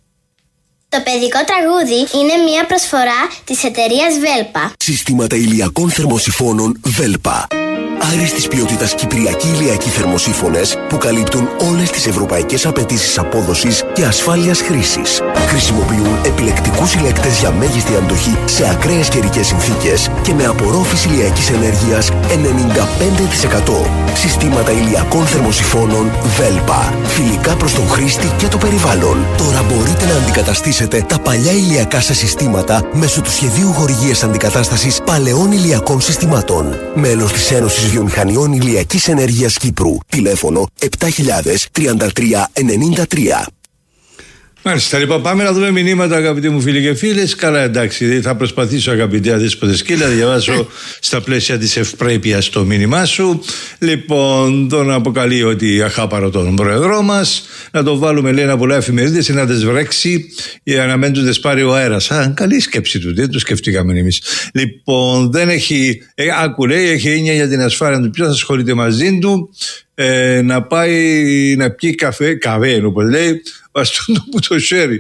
Το παιδικό τραγούδι είναι μια προσφορά της εταιρείας Βέλπα. Συστήματα ηλιακών θερμοσυφώνων Βέλπα. Άριστης ποιότητας κυπριακοί ηλιακοί θερμοσύφωνες που καλύπτουν όλες τις ευρωπαϊκές απαιτήσεις απόδοσης και ασφάλειας χρήσης. Χρησιμοποιούν επιλεκτικούς ηλεκτές για μέγιστη αντοχή σε ακραίες καιρικές συνθήκες και με απορρόφηση ηλιακής ενέργειας ενενήντα πέντε τοις εκατό. Συστήματα ηλιακών θερμοσυφώνων Βέλπα. Φιλικά προς τον χρήστη και το περιβάλλον. Τώρα μπορείτε να αντικαταστήσετε τα παλιά ηλιακά σας συστήματα μέσω του σχεδίου χορηγίας αντικατάστασης παλαιών ηλιακών συστημάτων. Μέλος της Ένωσης Βιομηχανιών Ηλιακής Ενέργειας Κύπρου. Τηλέφωνο επτά χιλιάδες τριάντα τρία ενενήντα τρία. Μάλιστα, λοιπόν, πάμε να δούμε μηνύματα, αγαπητοί μου φίλοι και φίλες. Καλά, εντάξει, θα προσπαθήσω, αγαπητέ αδέσποτε σκύλα, να διαβάσω στα πλαίσια της ευπρέπειας το μήνυμά σου. Λοιπόν, τον αποκαλεί ότι αχάπαρο τον πρόεδρό μας, να το βάλουμε, λέει, ένα πολλά εφημερίδες, να τις βρέξει για να μην τους πάρει ο αέρας. Α, καλή σκέψη του, δεν το σκεφτήκαμε εμείς. Λοιπόν, δεν έχει, ε, άκου, λέει, έχει έννοια για την ασφάλεια του. Ποιος ασχολείται μαζί του, ε, να πάει να πιει καφέ, καβέ, όπως λέει, βαστούν που το σέρι.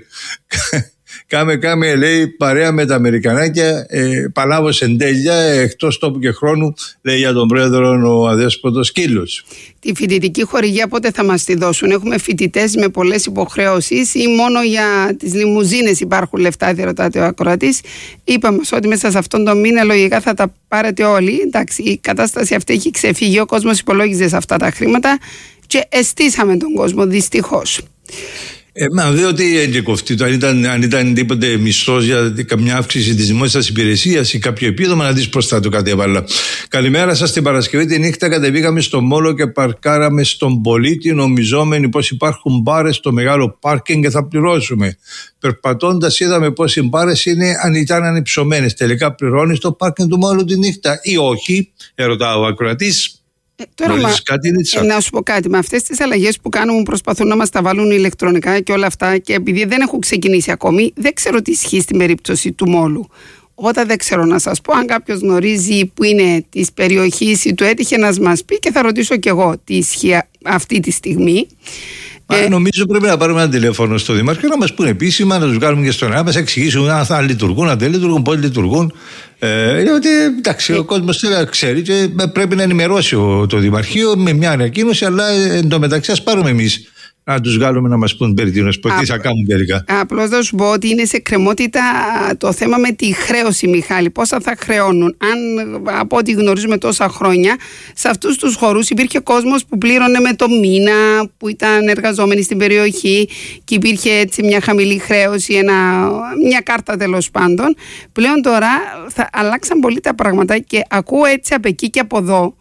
Κάμε, κάμε, λέει, παρέα με τα Αμερικανάκια, ε, παλάβος εν τέλεια, εκτός τόπου και χρόνου, λέει για τον πρόεδρο ο αδέσποτος Σκύλος. Τη φοιτητική χορηγία πότε θα μας τη δώσουν? Έχουμε φοιτητές με πολλές υποχρεώσεις ή μόνο για τις λιμουζίνες υπάρχουν λεφτά, διερωτάται ο ακροατής. Είπαμε ότι μέσα σε αυτόν τον μήνα λογικά θα τα πάρετε όλοι. Εντάξει, η κατάσταση αυτή έχει ξεφύγει, ο κόσμος υπολόγιζε σε αυτά τα χρήματα και εστίσαμε τον κόσμο, δυστυχώς. Ε, μα δε ότι έγινε κοφτεί. Αν ήταν, αν ήταν τίποτε μισθός για καμιά αύξηση της δημόσιας υπηρεσίας ή κάποιο επίδομα, να δεις πώς θα το κατέβαλα. Καλημέρα σας. Την Παρασκευή τη νύχτα κατεβήκαμε στο Μόλο και παρκάραμε στον Πολίτη, νομιζόμενοι πως υπάρχουν μπάρες στο μεγάλο πάρκινγκ και θα πληρώσουμε. Περπατώντας είδαμε πως οι μπάρες είναι, αν ήταν ανυψωμένες. Τελικά πληρώνεις το πάρκινγκ του Μόλου τη νύχτα ή όχι? Ερωτά ο ακροατής. Ε, τώρα, μα, κάτι, ε, να σου πω κάτι, με αυτές τις αλλαγές που κάνουν προσπαθούν να μας τα βάλουν ηλεκτρονικά και όλα αυτά, και επειδή δεν έχουν ξεκινήσει ακόμη, δεν ξέρω τι ισχύει στην περίπτωση του Μόλου. Όταν δεν ξέρω να σας πω, αν κάποιος γνωρίζει που είναι της περιοχής ή του έτυχε να μας πει, και θα ρωτήσω κι εγώ τι ισχύει αυτή τη στιγμή. Μα, ε, νομίζω πρέπει να πάρουμε ένα τηλέφωνο στο Δήμαρχο να μας πούνε επίσημα, να τους βγάλουμε και στον αέρα, να μας εξηγήσουν αν θα λειτουργούν, αν δεν λειτουργούν, πώς λειτουργούν. Ε, ότι εντάξει, ε, ο κόσμος ξέρει και πρέπει να ενημερώσει το Δημαρχείο με μια ανακοίνωση, αλλά εντωμεταξύ ας πάρουμε εμείς να τους βγάλουμε να μας πούν περί τίνος, τι θα κάνουν τελικά. Απλώς θα σου πω ότι είναι σε κρεμότητα το θέμα με τη χρέωση, Μιχάλη. Πόσα θα χρεώνουν? Αν από ό,τι γνωρίζουμε τόσα χρόνια, σε αυτούς τους χώρους υπήρχε κόσμος που πλήρωνε με το μήνα, που ήταν εργαζόμενοι στην περιοχή και υπήρχε έτσι μια χαμηλή χρέωση, ένα, μια κάρτα τέλος πάντων. Πλέον τώρα θα αλλάξαν πολύ τα πράγματα και ακούω έτσι από εκεί και από εδώ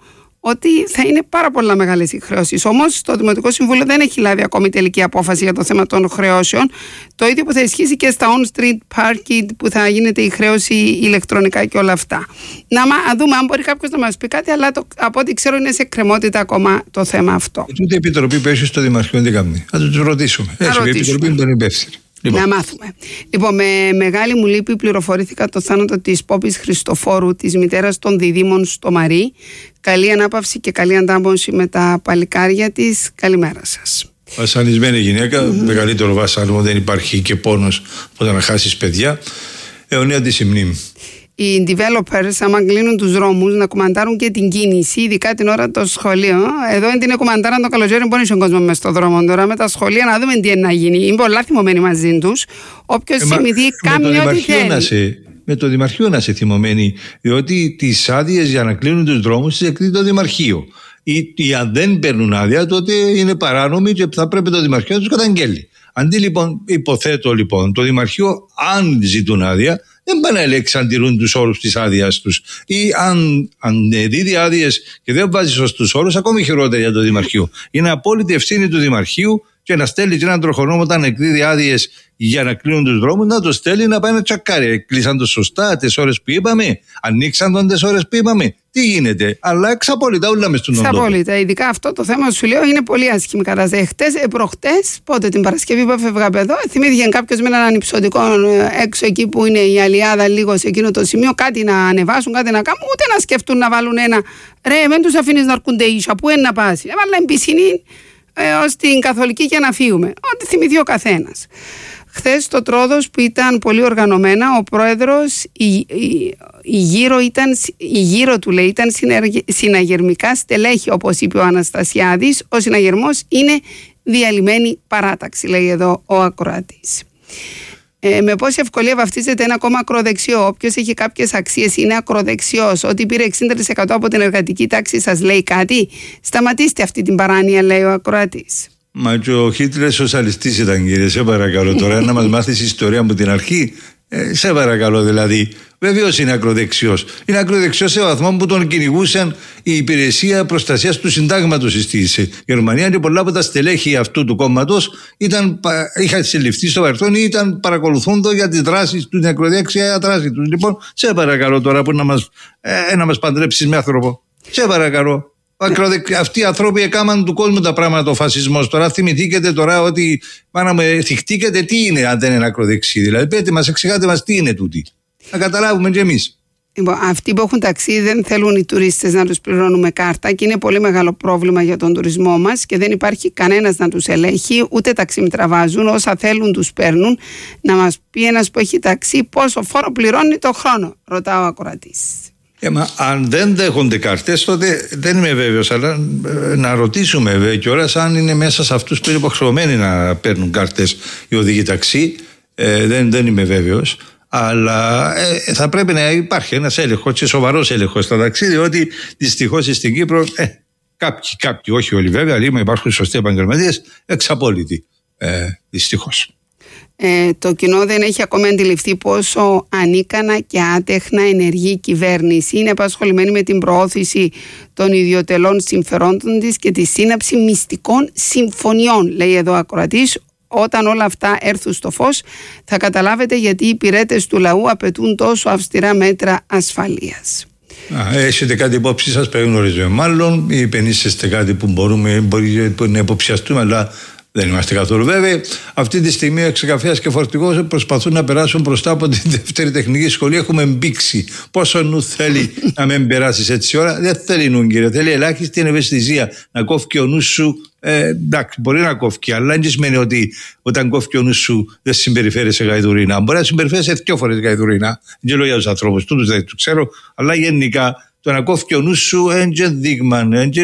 ότι θα είναι πάρα πολλά μεγάλες οι χρεώσεις. Όμως το Δημοτικό Συμβούλιο δεν έχει λάβει ακόμη τελική απόφαση για το θέμα των χρεώσεων. Το ίδιο που θα ισχύσει και στα on-street parking που θα γίνεται η χρέωση ηλεκτρονικά και όλα αυτά. Να δούμε αν μπορεί κάποιος να μας πει κάτι, αλλά το, από ό,τι ξέρω είναι σε κρεμότητα ακόμα το θέμα αυτό. Τούτη η επιτροπή που έχει στο Δημαρχείο δεν κάνει. Θα τους ρωτήσουμε. Έτσι, η επιτροπή είναι υπεύθυνη. Λοιπόν. Να μάθουμε. Λοιπόν, με μεγάλη μου λύπη πληροφορήθηκα το θάνατο της Πόπης Χριστοφόρου, της μητέρας των διδήμων στο Μαρί. Καλή ανάπαυση και καλή αντάμωση με τα παλικάρια της. Καλημέρα σας. Βασανισμένη γυναίκα, mm-hmm. μεγαλύτερο βασανισμό δεν υπάρχει και πόνος όταν να χάσεις παιδιά. Αιωνία της η μνήμη. Οι developers, άμα κλείνουν τους δρόμους, να κουμαντάρουν και την κίνηση, ειδικά την ώρα των σχολείων. Εδώ είναι την κουμαντάραν το καλοκαίρι, μπορεί ο κόσμο μέσα στον δρόμο. Τώρα με τα σχολεία να δούμε τι είναι να γίνει. Είναι πολλά θυμωμένοι μαζί τους. Όποιος ε, θυμηθεί, κάνει ό,τι θέλει. Με το Δημαρχείο να σε θυμωμένοι, διότι τις άδειες για να κλείνουν τους δρόμους τις εκδίδει το Δημαρχείο. Ή, ή αν δεν παίρνουν άδεια, τότε είναι παράνομοι και θα πρέπει το Δημαρχείο να τους καταγγέλει. Αντί λοιπόν, υποθέτω λοιπόν, το Δημαρχείο, αν ζητούν άδεια, δεν πάνε να ελέγξει αν τηρούν τους όρους της άδειας τους. Ή αν, αν δίδει άδειες και δεν βάζει σωστούς όρους, ακόμη χειρότερα για το Δημαρχείο. Είναι απόλυτη ευθύνη του Δημαρχείου και να στέλνει και έναν τροχονόμο όταν εκδίδει άδειες για να κλείνουν τους δρόμους, να το στέλνει να πάει να τσακάρει. Κλείσαν το σωστά τις ώρες που είπαμε, ανοίξαν τον τις ώρες που είπαμε. Τι γίνεται, αλλά εξαπόλυτα όλα μες του νόμου. Εξαπόλυτα, ειδικά αυτό το θέμα σου λέω είναι πολύ άσχημη κατάσταση. Χτες, ε, προχτές, πότε την Παρασκευή που έφευγα από εδώ, θυμήθηκε κάποιος με έναν ανυψωτικό έξω εκεί που είναι η Αλιάδα, λίγο σε εκείνο το σημείο, κάτι να ανεβάσουν, κάτι να κάνουν, ούτε να σκεφτούν να βάλουν ένα. Ρε, δεν τους αφήνεις να αρκούνται ίσια, πού είναι να πας. Έβαλα πισινή ε, ως την Καθολική για να φύγουμε. Ό,τι θυμηθεί ο καθένας. Χθες στο Τρόδος που ήταν πολύ οργανωμένα, ο πρόεδρος, η, η, η, γύρω, ήταν, η γύρω του λέει ήταν συναγερμικά στελέχη, όπως είπε ο Αναστασιάδης. Ο συναγερμός είναι διαλυμένη παράταξη, λέει εδώ ο ακροατής. Ε, με πόση ευκολία βαφτίζεται ένα κόμμα ακροδεξιό. Όποιος έχει κάποιες αξίες είναι ακροδεξιός. Ότι πήρε εξήντα τοις εκατό από την εργατική τάξη σας λέει κάτι. Σταματήστε αυτή την παράνοια, λέει ο ακροατής. Μα και ο Χίτλερ σοσιαλιστής ήταν, κύριε, σε παρακαλώ τώρα να μας μάθεις ιστορία από την αρχή. Ε, σε παρακαλώ δηλαδή. Βεβαίως είναι ακροδεξιός. Είναι ακροδεξιός σε βαθμό που τον κυνηγούσαν η υπηρεσία προστασίας του συντάγματος στη Γερμανία και πολλά από τα στελέχη αυτού του κόμματος είχαν συλληφθεί στο παρελθόν ή ήταν παρακολουθούν το για τις δράσεις του, την ακροδεξιά δράση του. Λοιπόν, σε παρακαλώ τώρα που να μας, ε, να μας παντρέψεις με άνθρωπο. Σε παρακαλώ. Αυτοί οι άνθρωποι έκαναν του κόσμου τα πράγματα το φασισμό. Τώρα θυμηθήκετε τώρα ότι πάνω με θυχτήκετε τι είναι αν δεν είναι ακροδεξί. Δηλαδή πέτε μας, εξηγάτε μας τι είναι τούτη. Να καταλάβουμε και εμείς. Λοιπόν, αυτοί που έχουν ταξίδι δεν θέλουν οι τουρίστες να τους πληρώνουμε κάρτα και είναι πολύ μεγάλο πρόβλημα για τον τουρισμό μας και δεν υπάρχει κανένας να τους ελέγχει, ούτε ταξίμετρα βάζουν, όσα θέλουν τους παίρνουν. Να μας πει ένας που έχει ταξί πόσο φόρο πληρώνει το χρόνο, ρωτάω ο ακροατής. Ε, μα, αν δεν δέχονται κάρτες, τότε δεν είμαι βέβαιος, αλλά ε, να ρωτήσουμε βέβαια κιόλας αν είναι μέσα σε αυτούς που είναι υποχρεωμένοι να παίρνουν κάρτες οι οδηγοί ταξί. Ε, δεν, δεν είμαι βέβαιος. Αλλά ε, θα πρέπει να υπάρχει ένας έλεγχος και σοβαρός έλεγχος στα ταξί, διότι δυστυχώς στην Κύπρο ε, κάποιοι, κάποιοι, όχι όλοι βέβαια, αλλά υπάρχουν σωστοί επαγγελματίες, εξαπόλυτοι. Ε, δυστυχώς. Ε, το κοινό δεν έχει ακόμη αντιληφθεί πόσο ανίκανα και άτεχνα ενεργεί η κυβέρνηση. Είναι απασχολημένη με την προώθηση των ιδιωτελών συμφερόντων της και τη σύναψη μυστικών συμφωνιών, λέει εδώ ο ακροατής. Όταν όλα αυτά έρθουν στο φως θα καταλάβετε γιατί οι υπηρέτες του λαού απαιτούν τόσο αυστηρά μέτρα ασφαλείας. Α, έχετε κάτι υπόψη σας, πρέπει γνωρίζουμε μάλλον, ή υπενήσεστε κάτι που μπορούμε μπορεί, να υποψιαστούμε, αλλά δεν είμαστε καθόλου βέβαιοι. Αυτή τη στιγμή ο εξεκαφέας και φορτηγός προσπαθούν να περάσουν μπροστά από τη δεύτερη τεχνική σχολή. Έχουμε μπήξει. Πόσο νου θέλει να μην περάσει έτσι ώρα. Δεν θέλει νου, κύριε. Θέλει ελάχιστη ευαισθησία. Να κόφει ο νους σου. Ε, εντάξει, μπορεί να κόφει, αλλά δεν σημαίνει ότι όταν κόφει ο νους σου δεν συμπεριφέρεσαι γαϊδουρίνα. Μπορεί να συμπεριφέρεσαι δύο φορές γαϊδουρίνα. Δεν λέω για τους ανθρώπους, τούτους δεν τους ξέρω, αλλά γενικά το να κόφει ο νους σου είναι δείγμα.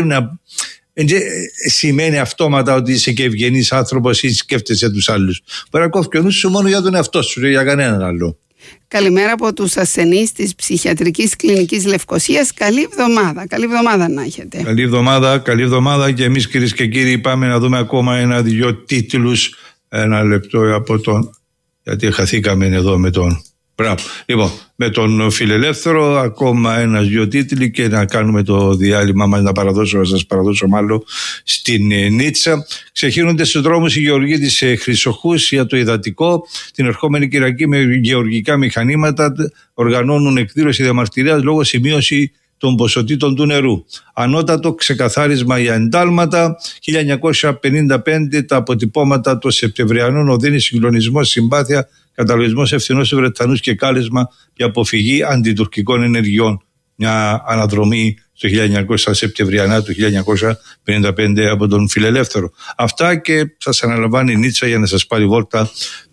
Δεν σημαίνει αυτόματα ότι είσαι και ευγενής άνθρωπος ή σκέφτεσαι τους άλλους. Μπορεί να κόφει ο νους σου μόνο για τον εαυτό σου, για κανέναν άλλο. Καλημέρα από τους ασθενείς της Ψυχιατρικής Κλινικής Λευκωσίας. Καλή εβδομάδα. Καλή εβδομάδα να έχετε. Καλή εβδομάδα, καλή εβδομάδα και εμείς κυρίες και κύριοι πάμε να δούμε ακόμα ένα-δυο τίτλους. Ένα λεπτό από τον, γιατί χαθήκαμε εδώ με τον Μπράβο. Λοιπόν, με τον Φιλελεύθερο ακόμα ένας-δυο τίτλοι και να κάνουμε το διάλειμμα μας, να παραδώσω, να σας παραδώσω μάλλον στην Νίτσα. Ξεχύνονται στους δρόμους οι γεωργοί της Χρυσοχούς για το υδατικό. Την ερχόμενη Κυριακή με γεωργικά μηχανήματα οργανώνουν εκδήλωση διαμαρτυρίας λόγω σημείωση των ποσοτήτων του νερού. Ανώτατο ξεκαθάρισμα για εντάλματα. χίλια εννιακόσια πενήντα πέντε τα αποτυπώματα των Σεπτεμβριανών, οδύνη, συγκλονισμός, συμπάθεια, καταλογισμός ευθυνών στους Βρετανούς και κάλεσμα για αποφυγή αντιτουρκικών ενεργειών. Μια αναδρομή στο χίλια εννιακόσια Σεπτεμβριανά του χίλια εννιακόσια πενήντα πέντε από τον Φιλελεύθερο. Αυτά και σας αναλαμβάνει η Νίτσα για να σας πάρει βόλτα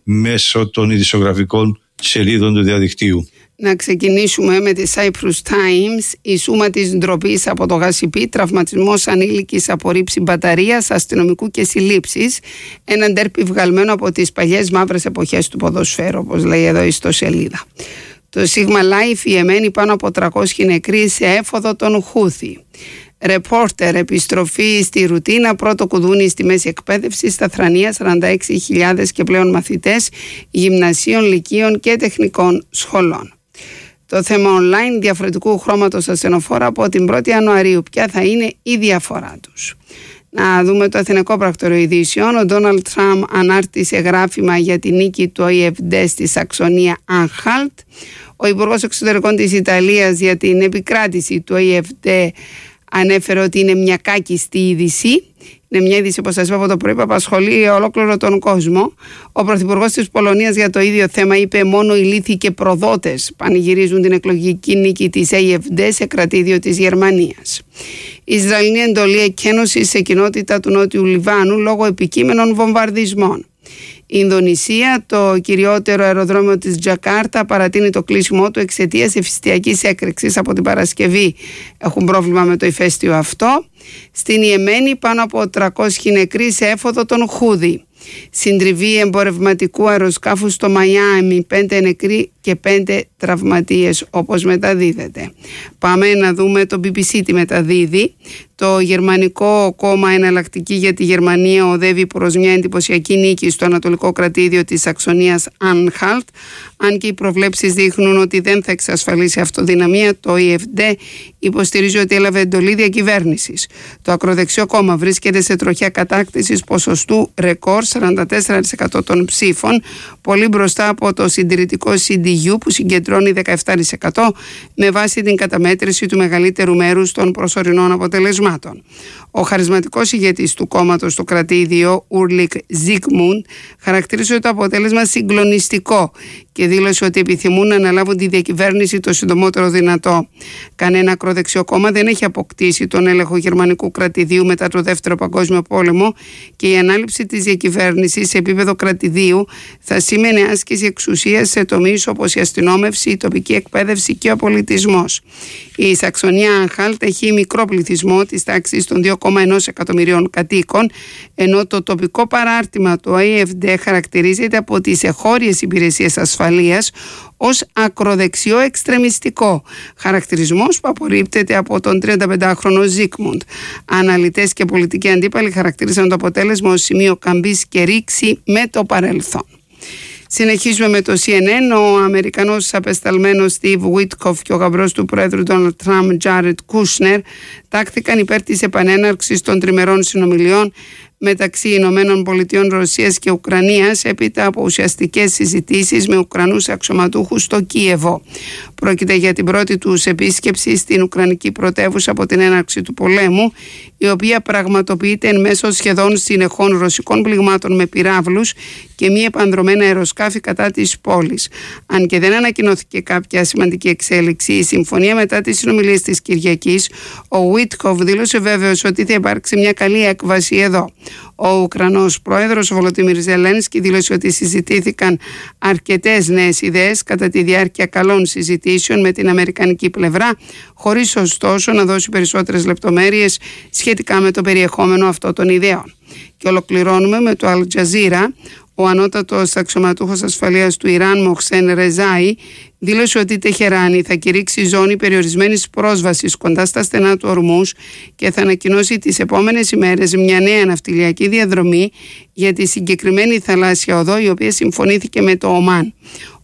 μέσω των ειδησιογραφικών σελίδων του διαδικτύου. Να ξεκινήσουμε με τη Cyprus Times. Η σούμα της ντροπής από το Γασιπί, τραυματισμός ανήλικης, απορρίψη μπαταρίας, αστυνομικού και συλλήψεις. Ένα ντέρπι βγαλμένο από τις παλιές μαύρες εποχές του ποδοσφαίρου, όπως λέει εδώ η ιστοσελίδα. Το Sigma Life, η Εμένη, πάνω από τριακόσιοι νεκροί σε έφοδο των Χούθη. Ρεπόρτερ, επιστροφή στη ρουτίνα, πρώτο κουδούνι στη μέση εκπαίδευση στα Θρανία, σαράντα έξι χιλιάδες και πλέον μαθητές γυμνασίων, λυκείων και τεχνικών σχολών. Το θέμα online, διαφορετικού χρώματος ασθενοφόρα από την πρώτη Ιανουαρίου. Ποια θα είναι η διαφορά τους? Να δούμε το Αθηνικό Πρακτορείο Ειδήσεων. Ο Ντόναλντ Τραμπ ανάρτησε γράφημα για τη νίκη του άι εφ ντι στη Σαξονία Ανχάλτ. Ο Υπουργός Εξωτερικών της Ιταλίας για την επικράτηση του άι εφ ντι ανέφερε ότι είναι μια κάκιστη είδηση. Είναι μια είδηση, όπως σας είπα από το πρωί, που απασχολεί ολόκληρο τον κόσμο. Ο Πρωθυπουργός της Πολωνίας για το ίδιο θέμα είπε: μόνο οι λύθοι και προδότες πανηγυρίζουν την εκλογική νίκη της άι εφ ντι σε κρατήδιο της Γερμανίας. Η Ισραηλινή εντολή εκένωση σε κοινότητα του Νότιου Λιβάνου λόγω επικείμενων βομβαρδισμών. Η Ινδονησία, το κυριότερο αεροδρόμιο της Τζακάρτα, παρατείνει το κλείσιμό του εξαιτίας ηφαιστειακής έκρηξης από την Παρασκευή. Έχουν πρόβλημα με το ηφαίστειο αυτό. Στην Ιεμένη, πάνω από τριακόσιοι νεκροί σε έφοδο των Χούδη. Συντριβή εμπορευματικού αεροσκάφου στο Μαϊάμι, πέντε νεκροί και πέντε τραυματίες, όπως μεταδίδεται. Πάμε να δούμε το μπι μπι σι τι μεταδίδει. Το γερμανικό κόμμα Εναλλακτική για τη Γερμανία οδεύει προς μια εντυπωσιακή νίκη στο ανατολικό κρατήδιο της Σαξονίας Ανχάλτ. Αν και οι προβλέψεις δείχνουν ότι δεν θα εξασφαλίσει αυτοδυναμία, το άι εφ ντι υποστηρίζει ότι έλαβε εντολή διακυβέρνησης. Το ακροδεξιό κόμμα βρίσκεται σε τροχιά κατάκτησης ποσοστού ρεκόρ σαράντα τέσσερα τοις εκατό των ψήφων, πολύ μπροστά από το συντηρητικό σι ντι γιου που συγκεντρώνει δεκαεπτά τοις εκατό με βάση την καταμέτρηση του μεγαλύτερου μέρους των προσωρινών αποτελεσμάτων. Ο χαρισματικός ηγέτης του κόμματος στο κρατήδιο, Ουρλικ Ζίγμουντ, χαρακτήρισε το αποτέλεσμα συγκλονιστικό και δήλωσε ότι επιθυμούν να αναλάβουν τη διακυβέρνηση το συντομότερο δυνατό. Κανένα ακροδεξιό κόμμα δεν έχει αποκτήσει τον έλεγχο γερμανικού κρατηδίου μετά το Δεύτερο Παγκόσμιο Πόλεμο και η ανάληψη της διακυβέρνησης σε επίπεδο κρατηδίου θα σήμαινε άσκηση εξουσίας σε τομείς όπως η αστυνόμευση, η τοπική εκπαίδευση και ο πολιτισμός. Η Σαξονία Ανχάλτ έχει μικρό πληθυσμό της τάξης των δύο κόμμα ένα εκατομμυρίων κατοίκων, ενώ το τοπικό παράρτημα του άι εφ ντι χαρακτηρίζεται από τις εχώριες υπηρεσίες ασφαλείας ως ακροδεξιό εξτρεμιστικό, χαρακτηρισμός που απορρίπτεται από τον τριανταπεντάχρονο Ζίγμουντ. Αναλυτές και πολιτικοί αντίπαλοι χαρακτήρισαν το αποτέλεσμα ως σημείο καμπής και ρήξη με το παρελθόν. Συνεχίζουμε με το σι εν εν. Ο Αμερικανός απεσταλμένος Στιβ Βίτκοφ και ο γαμπρός του Πρόεδρου Ντόναλντ Τραμπ, Τζάρετ Κούσνερ, τάχθηκαν υπέρ της επανέναρξης των τριμερών συνομιλιών μεταξύ Ηνωμένων Πολιτειών, Ρωσίας και Ουκρανίας έπειτα από ουσιαστικές συζητήσεις με Ουκρανούς αξιωματούχους στο Κίεβο. Πρόκειται για την πρώτη τους επίσκεψη στην Ουκρανική πρωτεύουσα από την έναρξη του πολέμου, η οποία πραγματοποιείται εν μέσω σχεδόν συνεχών ρωσικών πληγμάτων με πυράβλους και μη επανδρομένα αεροσκάφη κατά της πόλης. Αν και δεν ανακοινώθηκε κάποια σημαντική εξέλιξη, η συμφωνία μετά τις συνομιλίες της Κυριακής, ο Βίτκοφ δήλωσε βέβαιος ότι θα υπάρξει μια καλή έκβαση εδώ. Ο Ουκρανός πρόεδρος, ο Βολοντίμιρ Ζελένσκι, δήλωσε ότι συζητήθηκαν αρκετές νέες ιδέες κατά τη διάρκεια καλών συζητήσεων με την αμερικανική πλευρά, χωρίς ωστόσο να δώσει περισσότερες λεπτομέρειες σχετικά με το περιεχόμενο αυτών των ιδεών. Και ολοκληρώνουμε με το Al Jazeera. Ο ανώτατος αξιωματούχος ασφαλείας του Ιράν, Μοχσέν Ρεζάι, δήλωσε ότι η Τεχεράνη θα κηρύξει ζώνη περιορισμένης πρόσβασης κοντά στα στενά του Ορμούς και θα ανακοινώσει τις επόμενες ημέρες μια νέα ναυτιλιακή διαδρομή για τη συγκεκριμένη θαλάσσια οδό, η οποία συμφωνήθηκε με το Ομάν.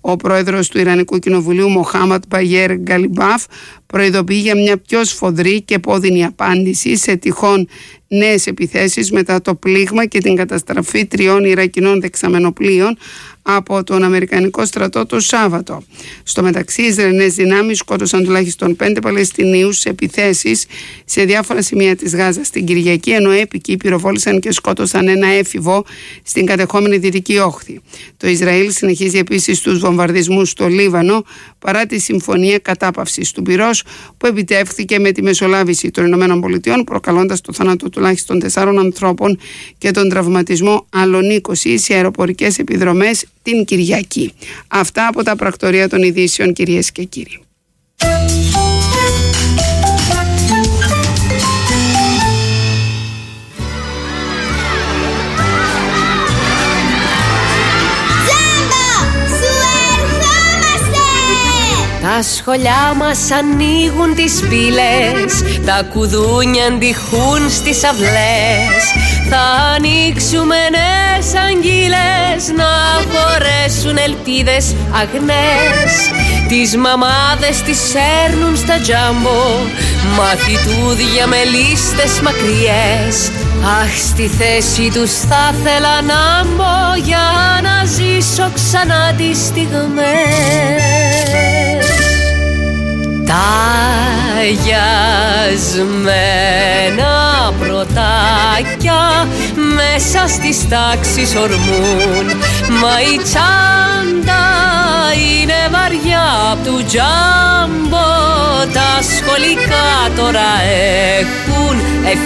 Ο πρόεδρος του Ιρανικού Κοινοβουλίου, Μοχάμαντ Μπαγέρ Γκαλιμπάφ, προειδοποιεί για μια πιο σφοδρή και πόδινη απάντηση σε τυχόν νέες επιθέσεις μετά το πλήγμα και την καταστροφή τριών Ιρακινών δεξαμενοπλοίων από τον Αμερικανικό στρατό το Σάββατο. Στο μεταξύ, οι Ισραηλινές δυνάμεις σκότωσαν τουλάχιστον πέντε Παλαιστινίους σε επιθέσεις σε διάφορα σημεία της Γάζας την Κυριακή, ενώ έπικοι πυροβόλησαν και σκότωσαν ένα έφηβο στην κατεχόμενη Δυτική Όχθη. Το Ισραήλ συνεχίζει επίσης τους βομβαρδισμούς στο Λίβανο παρά τη συμφωνία κατάπαυσης του πυρός που επιτεύχθηκε με τη μεσολάβηση των Ηνωμένων Πολιτειών, προκαλώντας το θάνατο τουλάχιστον τεσσάρων ανθρώπων και τον τραυματισμό άλλων είκοσι σε αεροπορικές επιδρομές την Κυριακή. Αυτά από τα πρακτορία των ειδήσεων, κυρίες και κύριοι. Τα σχολιά μας ανοίγουν τις πύλες, τα κουδούνια αντιχούν στις αυλές. Θα ανοίξουμε νέες αγγείλες να χωρέσουν ελπίδες αγνές. Τις μαμάδες τις σέρνουν στα τζάμπο, μαθητούδια με λίστες μακριές. Αχ, στη θέση τους θα θέλα να μπω για να ζήσω ξανά τις στιγμές. Ταγιασμένα πρωτάκια μέσα στις τάξεις ορμούν, μα η τσάντα είναι βαριά απ' του τζάμπο. Τα σχολικά τώρα έχουν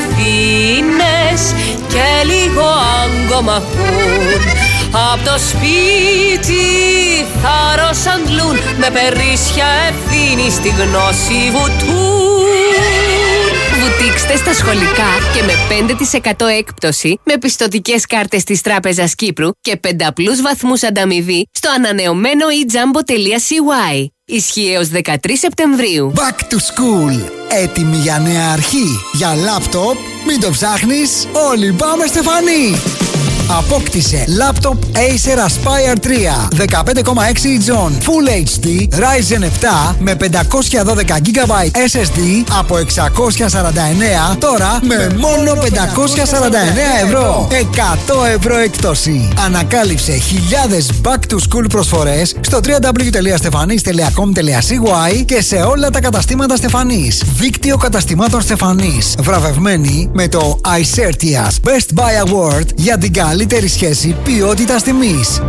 ευθύνες και λίγο άγκομαχούν. Απ' το σπίτι θάρρος αντλούν, με περίσσια ευθύνη στη γνώση βουτούν. Βουτήξτε στα σχολικά και με πέντε τοις εκατό έκπτωση με πιστωτικές κάρτες της Τράπεζας Κύπρου και πενταπλούς βαθμούς ανταμοιβή στο ανανεωμένο e jumbo τελεία c y. Ισχύει έως δεκατρείς Σεπτεμβρίου. Back to school. Έτοιμη για νέα αρχή. Για λάπτοπ, μην το ψάχνεις, όλοι πάμε Στεφανή. Απόκτησε λάπτοπ Acer Aspire τρία δεκαπέντε κόμμα έξι ιντσών Full έιτς ντι Ryzen επτά με πεντακόσια δώδεκα τζι μπι ες ες ντι από εξακόσια σαράντα εννέα, τώρα με μόνο πεντακόσια σαράντα εννέα ευρώ. εκατό ευρώ έκπτωση. Ανακάλυψε χιλιάδες back to school προσφορές στο double-u double-u double-u τελεία stefanis τελεία com τελεία c y και σε όλα τα καταστήματα Στεφανής. Δίκτυο καταστημάτων Στεφανής. Βραβευμένη με το iCertias Best Buy Award για την καλύτερη σχέση ποιότητας τιμής.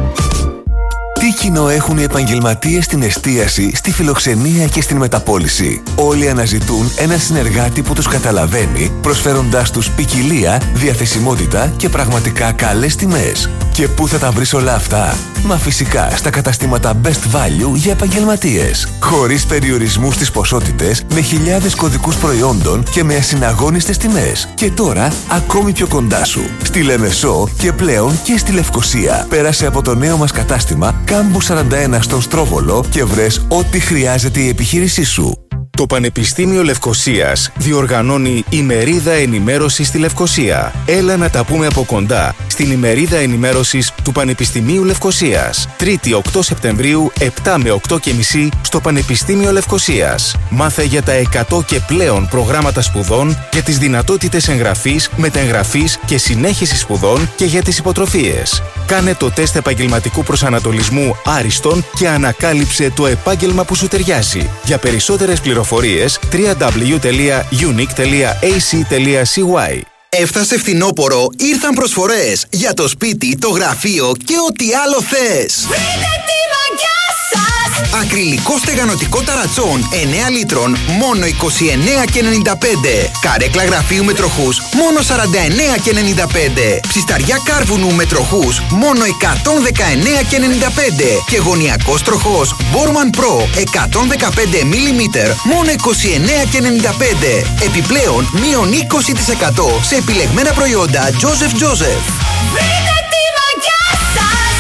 Τι κοινό έχουν οι επαγγελματίες στην εστίαση, στη φιλοξενία και στην μεταπώληση? Όλοι αναζητούν ένα συνεργάτη που τους καταλαβαίνει, προσφέροντάς τους ποικιλία, διαθεσιμότητα και πραγματικά καλές τιμές. Και πού θα τα βρεις όλα αυτά? Μα φυσικά στα καταστήματα Best Value για επαγγελματίες. Χωρίς περιορισμούς στις ποσότητες, με χιλιάδες κωδικούς προϊόντων και με ασυναγώνιστες τιμές. Και τώρα ακόμη πιο κοντά σου. Στη Λεμεσό και πλέον και στη Λευκοσία. Πέρασε από το νέο μας κατάστημα Κάμπου σαράντα ένα στον Στρόβολο και βρες ό,τι χρειάζεται η επιχείρησή σου. Το Πανεπιστήμιο Λευκοσίας διοργανώνει ημερίδα ενημέρωσης στη Λευκοσία. Έλα να τα πούμε από κοντά στην ημερίδα ενημέρωσης του Πανεπιστημίου Λευκοσίας. Τρίτη οκτώ Σεπτεμβρίου, επτά με οκτώ και μισή στο Πανεπιστήμιο Λευκοσίας. Μάθε για τα εκατό και πλέον προγράμματα σπουδών, για τις δυνατότητες εγγραφής, μεταγραφής και συνέχισης σπουδών και για τις υποτροφίες. Κάνε το τεστ επαγγελματικού προσανατολισμού άριστον και ανακάλυψε το επάγγελμα που σου ταιριάζει. Για περισσότερες πληροφορίες double-u double-u double-u τελεία unique τελεία a c τελεία c y. Έφτασε φθινόπωρο, ήρθαν προσφορές για το σπίτι, το γραφείο και ό,τι άλλο θες. Βρείτε τη μαγιά σας! Ακριλικό στεγανοτικό ταρατσόν εννέα λίτρων, μόνο είκοσι εννέα και ενενήντα πέντε. Καρέκλα γραφείου με τροχούς, μόνο σαράντα εννέα και ενενήντα πέντε. Ψισταριά κάρβουνου με τροχούς, μόνο εκατόν δεκαεννέα και ενενήντα πέντε. Και γωνιακός τροχός Borman Pro εκατόν δεκαπέντε μιλιλίτρ, μόνο είκοσι εννέα και ενενήντα πέντε. Επιπλέον, μείον είκοσι τοις εκατό σε επιλεγμένα προϊόντα Joseph Joseph. Βρείτε τη μαγιά σας!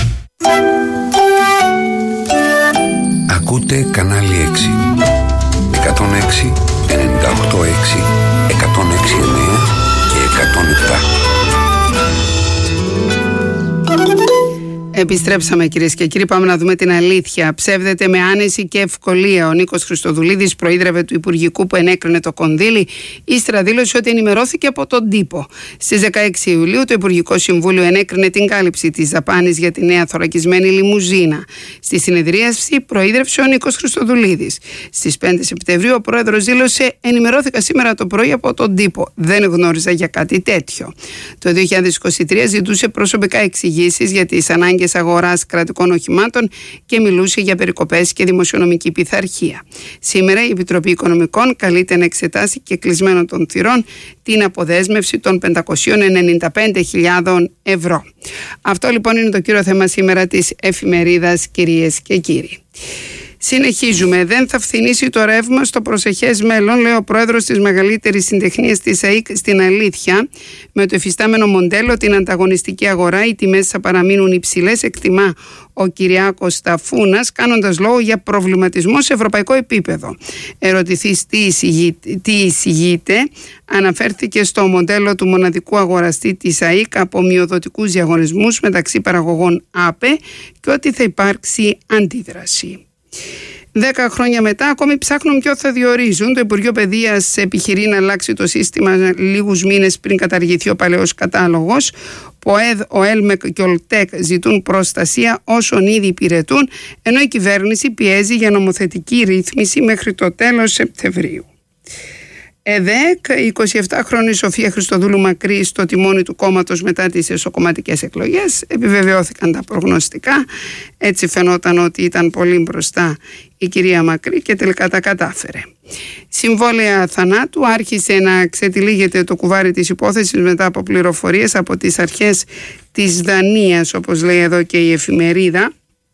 Ακούτε κανάλι έξι. εκατόν έξι, ενενήντα οκτώ έξι, εκατόν έξι εννέα και εκατόν επτά. Επιστρέψαμε κυρίες και κύριοι, πάμε να δούμε την αλήθεια. Ψεύδεται με άνεση και ευκολία. Ο Νίκος Χριστοδουλίδης προείδρευε του Υπουργικού που ενέκρινε το κονδύλι, ύστερα δήλωσε ότι ενημερώθηκε από τον τύπο. Στις δεκαέξι Ιουλίου το Υπουργικό Συμβούλιο ενέκρινε την κάλυψη της δαπάνης για τη νέα θωρακισμένη λιμουζίνα. Στη συνεδρίαση προείδρευσε ο Νίκος Χριστοδουλίδης. Στις πέντε Σεπτεμβρίου ο πρόεδρος δήλωσε: ενημερώθηκα σήμερα το πρωί από τον τύπο. Δεν γνώριζα για κάτι τέτοιο. Το δύο χιλιάδες είκοσι τρία ζητούσε προσωπικά εξηγήσεις για τις ανάγκες αγοράς κρατικών οχημάτων και μιλούσε για περικοπές και δημοσιονομική πειθαρχία. Σήμερα η Επιτροπή Οικονομικών καλείται να εξετάσει και κλεισμένων των θυρών την αποδέσμευση των πεντακόσιες ενενήντα πέντε χιλιάδες ευρώ. Αυτό λοιπόν είναι το κύριο θέμα σήμερα της εφημερίδας, κυρίες και κύριοι. Συνεχίζουμε. Δεν θα φθηνήσει το ρεύμα στο προσεχές μέλλον, λέει ο πρόεδρος της μεγαλύτερης συντεχνίας της ΑΕΚ στην αλήθεια. Με το εφιστάμενο μοντέλο, την ανταγωνιστική αγορά, οι τιμές θα παραμείνουν υψηλές, εκτιμά ο Κυριάκος Ταφούνας, κάνοντας λόγο για προβληματισμό σε ευρωπαϊκό επίπεδο. Ερωτηθείς τι εισηγείται, τι εισηγείται, αναφέρθηκε στο μοντέλο του μοναδικού αγοραστή της ΑΕΚ από μειοδοτικούς διαγωνισμούς μεταξύ παραγωγών ΑΠΕ και ότι θα υπάρξει αντίδραση. Δέκα χρόνια μετά, ακόμη ψάχνουν ποιο θα διορίζουν. Το Υπουργείο Παιδείας επιχειρεί να αλλάξει το σύστημα λίγους μήνες πριν καταργηθεί ο παλαιός κατάλογος. Ο ΕΛΜΕΚ και ο ΛΤΕΚ ζητούν προστασία όσων ήδη υπηρετούν, ενώ η κυβέρνηση πιέζει για νομοθετική ρύθμιση μέχρι το τέλος Σεπτεμβρίου. ΕΔΕΚ, η εικοσιεπτάχρονη Σοφία Χριστοδούλου Μακρύ στο τιμόνι του κόμματος μετά τις εσωκομματικές εκλογές. Επιβεβαιώθηκαν τα προγνωστικά. Έτσι φαινόταν ότι ήταν πολύ μπροστά η κυρία Μακρύ και τελικά τα κατάφερε. Συμβόλαια θανάτου. Άρχισε να ξετυλίγεται το κουβάρι της υπόθεσης μετά από πληροφορίες από τις αρχές της Δανίας, όπως λέει εδώ και η εφημερίδα.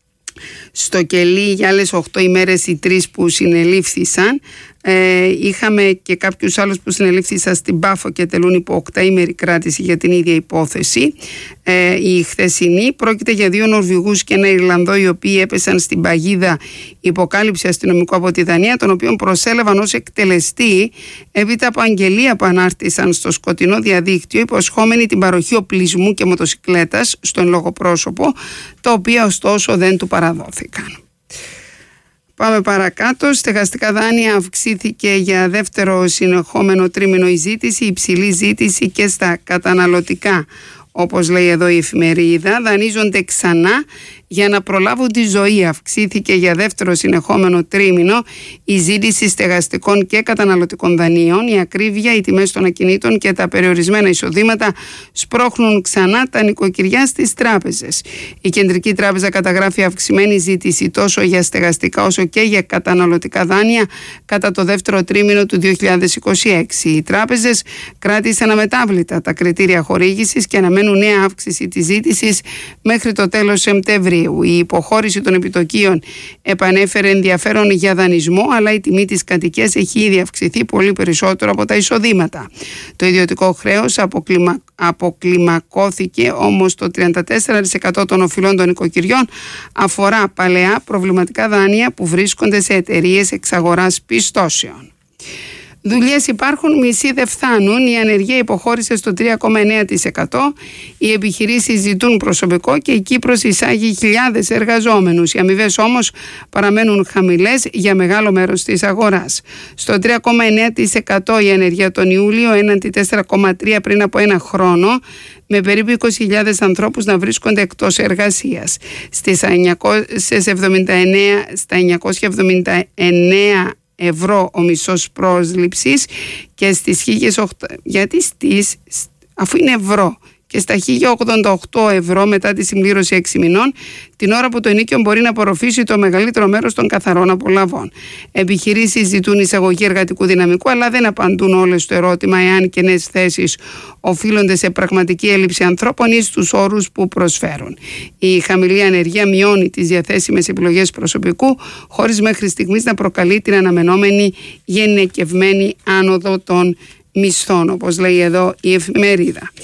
Στο κελί για άλλες οκτώ ημέρες οι τρεις που συνελήφθησαν. Ε, είχαμε και κάποιους άλλους που συνελήφθησαν στην Πάφο και τελούν υπό οκτάημερη κράτηση για την ίδια υπόθεση. Ε, η χθεσινή πρόκειται για δύο Νορβηγούς και ένα Ιρλανδό, οι οποίοι έπεσαν στην παγίδα υποκάλυψη αστυνομικού από τη Δανία, τον οποίον προσέλαβαν ως εκτελεστή έπειτα από αγγελία που ανάρτησαν στο σκοτεινό διαδίκτυο, υποσχόμενοι την παροχή οπλισμού και μοτοσικλέτας στον λόγο πρόσωπο, τα οποία ωστόσο δεν του παραδόθηκαν. Πάμε παρακάτω. Στεγαστικά δάνεια αυξήθηκε για δεύτερο συνεχόμενο τρίμηνο η ζήτηση, υψηλή ζήτηση και στα καταναλωτικά. Όπως λέει εδώ η εφημερίδα, δανείζονται ξανά για να προλάβουν τη ζωή. Αυξήθηκε για δεύτερο συνεχόμενο τρίμηνο η ζήτηση στεγαστικών και καταναλωτικών δανείων. Η ακρίβεια, οι τιμές των ακινήτων και τα περιορισμένα εισοδήματα σπρώχνουν ξανά τα νοικοκυριά στις τράπεζες. Η Κεντρική Τράπεζα καταγράφει αυξημένη ζήτηση τόσο για στεγαστικά όσο και για καταναλωτικά δάνεια κατά το δεύτερο τρίμηνο του δύο χιλιάδες είκοσι έξι. Οι τράπεζες κράτησαν αμετάβλητα τα κριτήρια χορήγησης και αναμένουν νέα αύξηση της ζήτησης μέχρι το τέλος Σεπτεμβρίου. Η υποχώρηση των επιτοκίων επανέφερε ενδιαφέρον για δανεισμό, αλλά η τιμή της κατοικίας έχει ήδη αυξηθεί πολύ περισσότερο από τα εισοδήματα. Το ιδιωτικό χρέος αποκλιμα... αποκλιμακώθηκε, όμως το τριάντα τέσσερα τοις εκατό των οφειλών των νοικοκυριών αφορά παλαιά προβληματικά δάνεια που βρίσκονται σε εταιρείες εξαγοράς πιστώσεων. Δουλειές υπάρχουν, μισοί δεν φτάνουν. Η ανεργία υποχώρησε στο τρία κόμμα εννέα τοις εκατό. Οι επιχειρήσεις ζητούν προσωπικό και η Κύπρος εισάγει χιλιάδες εργαζόμενους. Οι αμοιβές όμως παραμένουν χαμηλές για μεγάλο μέρος της αγοράς. Στο τρία κόμμα εννέα τοις εκατό η ανεργία τον Ιούλιο, έναντι τέσσερα κόμμα τρία τοις εκατό πριν από ένα χρόνο, με περίπου είκοσι χιλιάδες ανθρώπους να βρίσκονται εκτός εργασίας. Στις εβδομήντα εννέα, στα εννιακόσια εβδομήντα εννέα ευρώ ο μισός πρόσληψης και στις χίλιες οκτώ... γιατί στις... αφού είναι ευρώ και στα χίλια ογδόντα οκτώ ευρώ μετά τη συμπλήρωση έξι μηνών, την ώρα που το ενοίκιο μπορεί να απορροφήσει το μεγαλύτερο μέρος των καθαρών απολαβών. Επιχειρήσεις ζητούν εισαγωγή εργατικού δυναμικού, αλλά δεν απαντούν όλες στο ερώτημα εάν και νέες θέσεις οφείλονται σε πραγματική έλλειψη ανθρώπων ή στους όρους που προσφέρουν. Η χαμηλή ανεργία μειώνει τις διαθέσιμες επιλογές προσωπικού, χωρίς μέχρι στιγμής να προκαλεί την αναμενόμενη γενικευμένη άνοδο των μισθών, όπως λέει εδώ η εφημερίδα.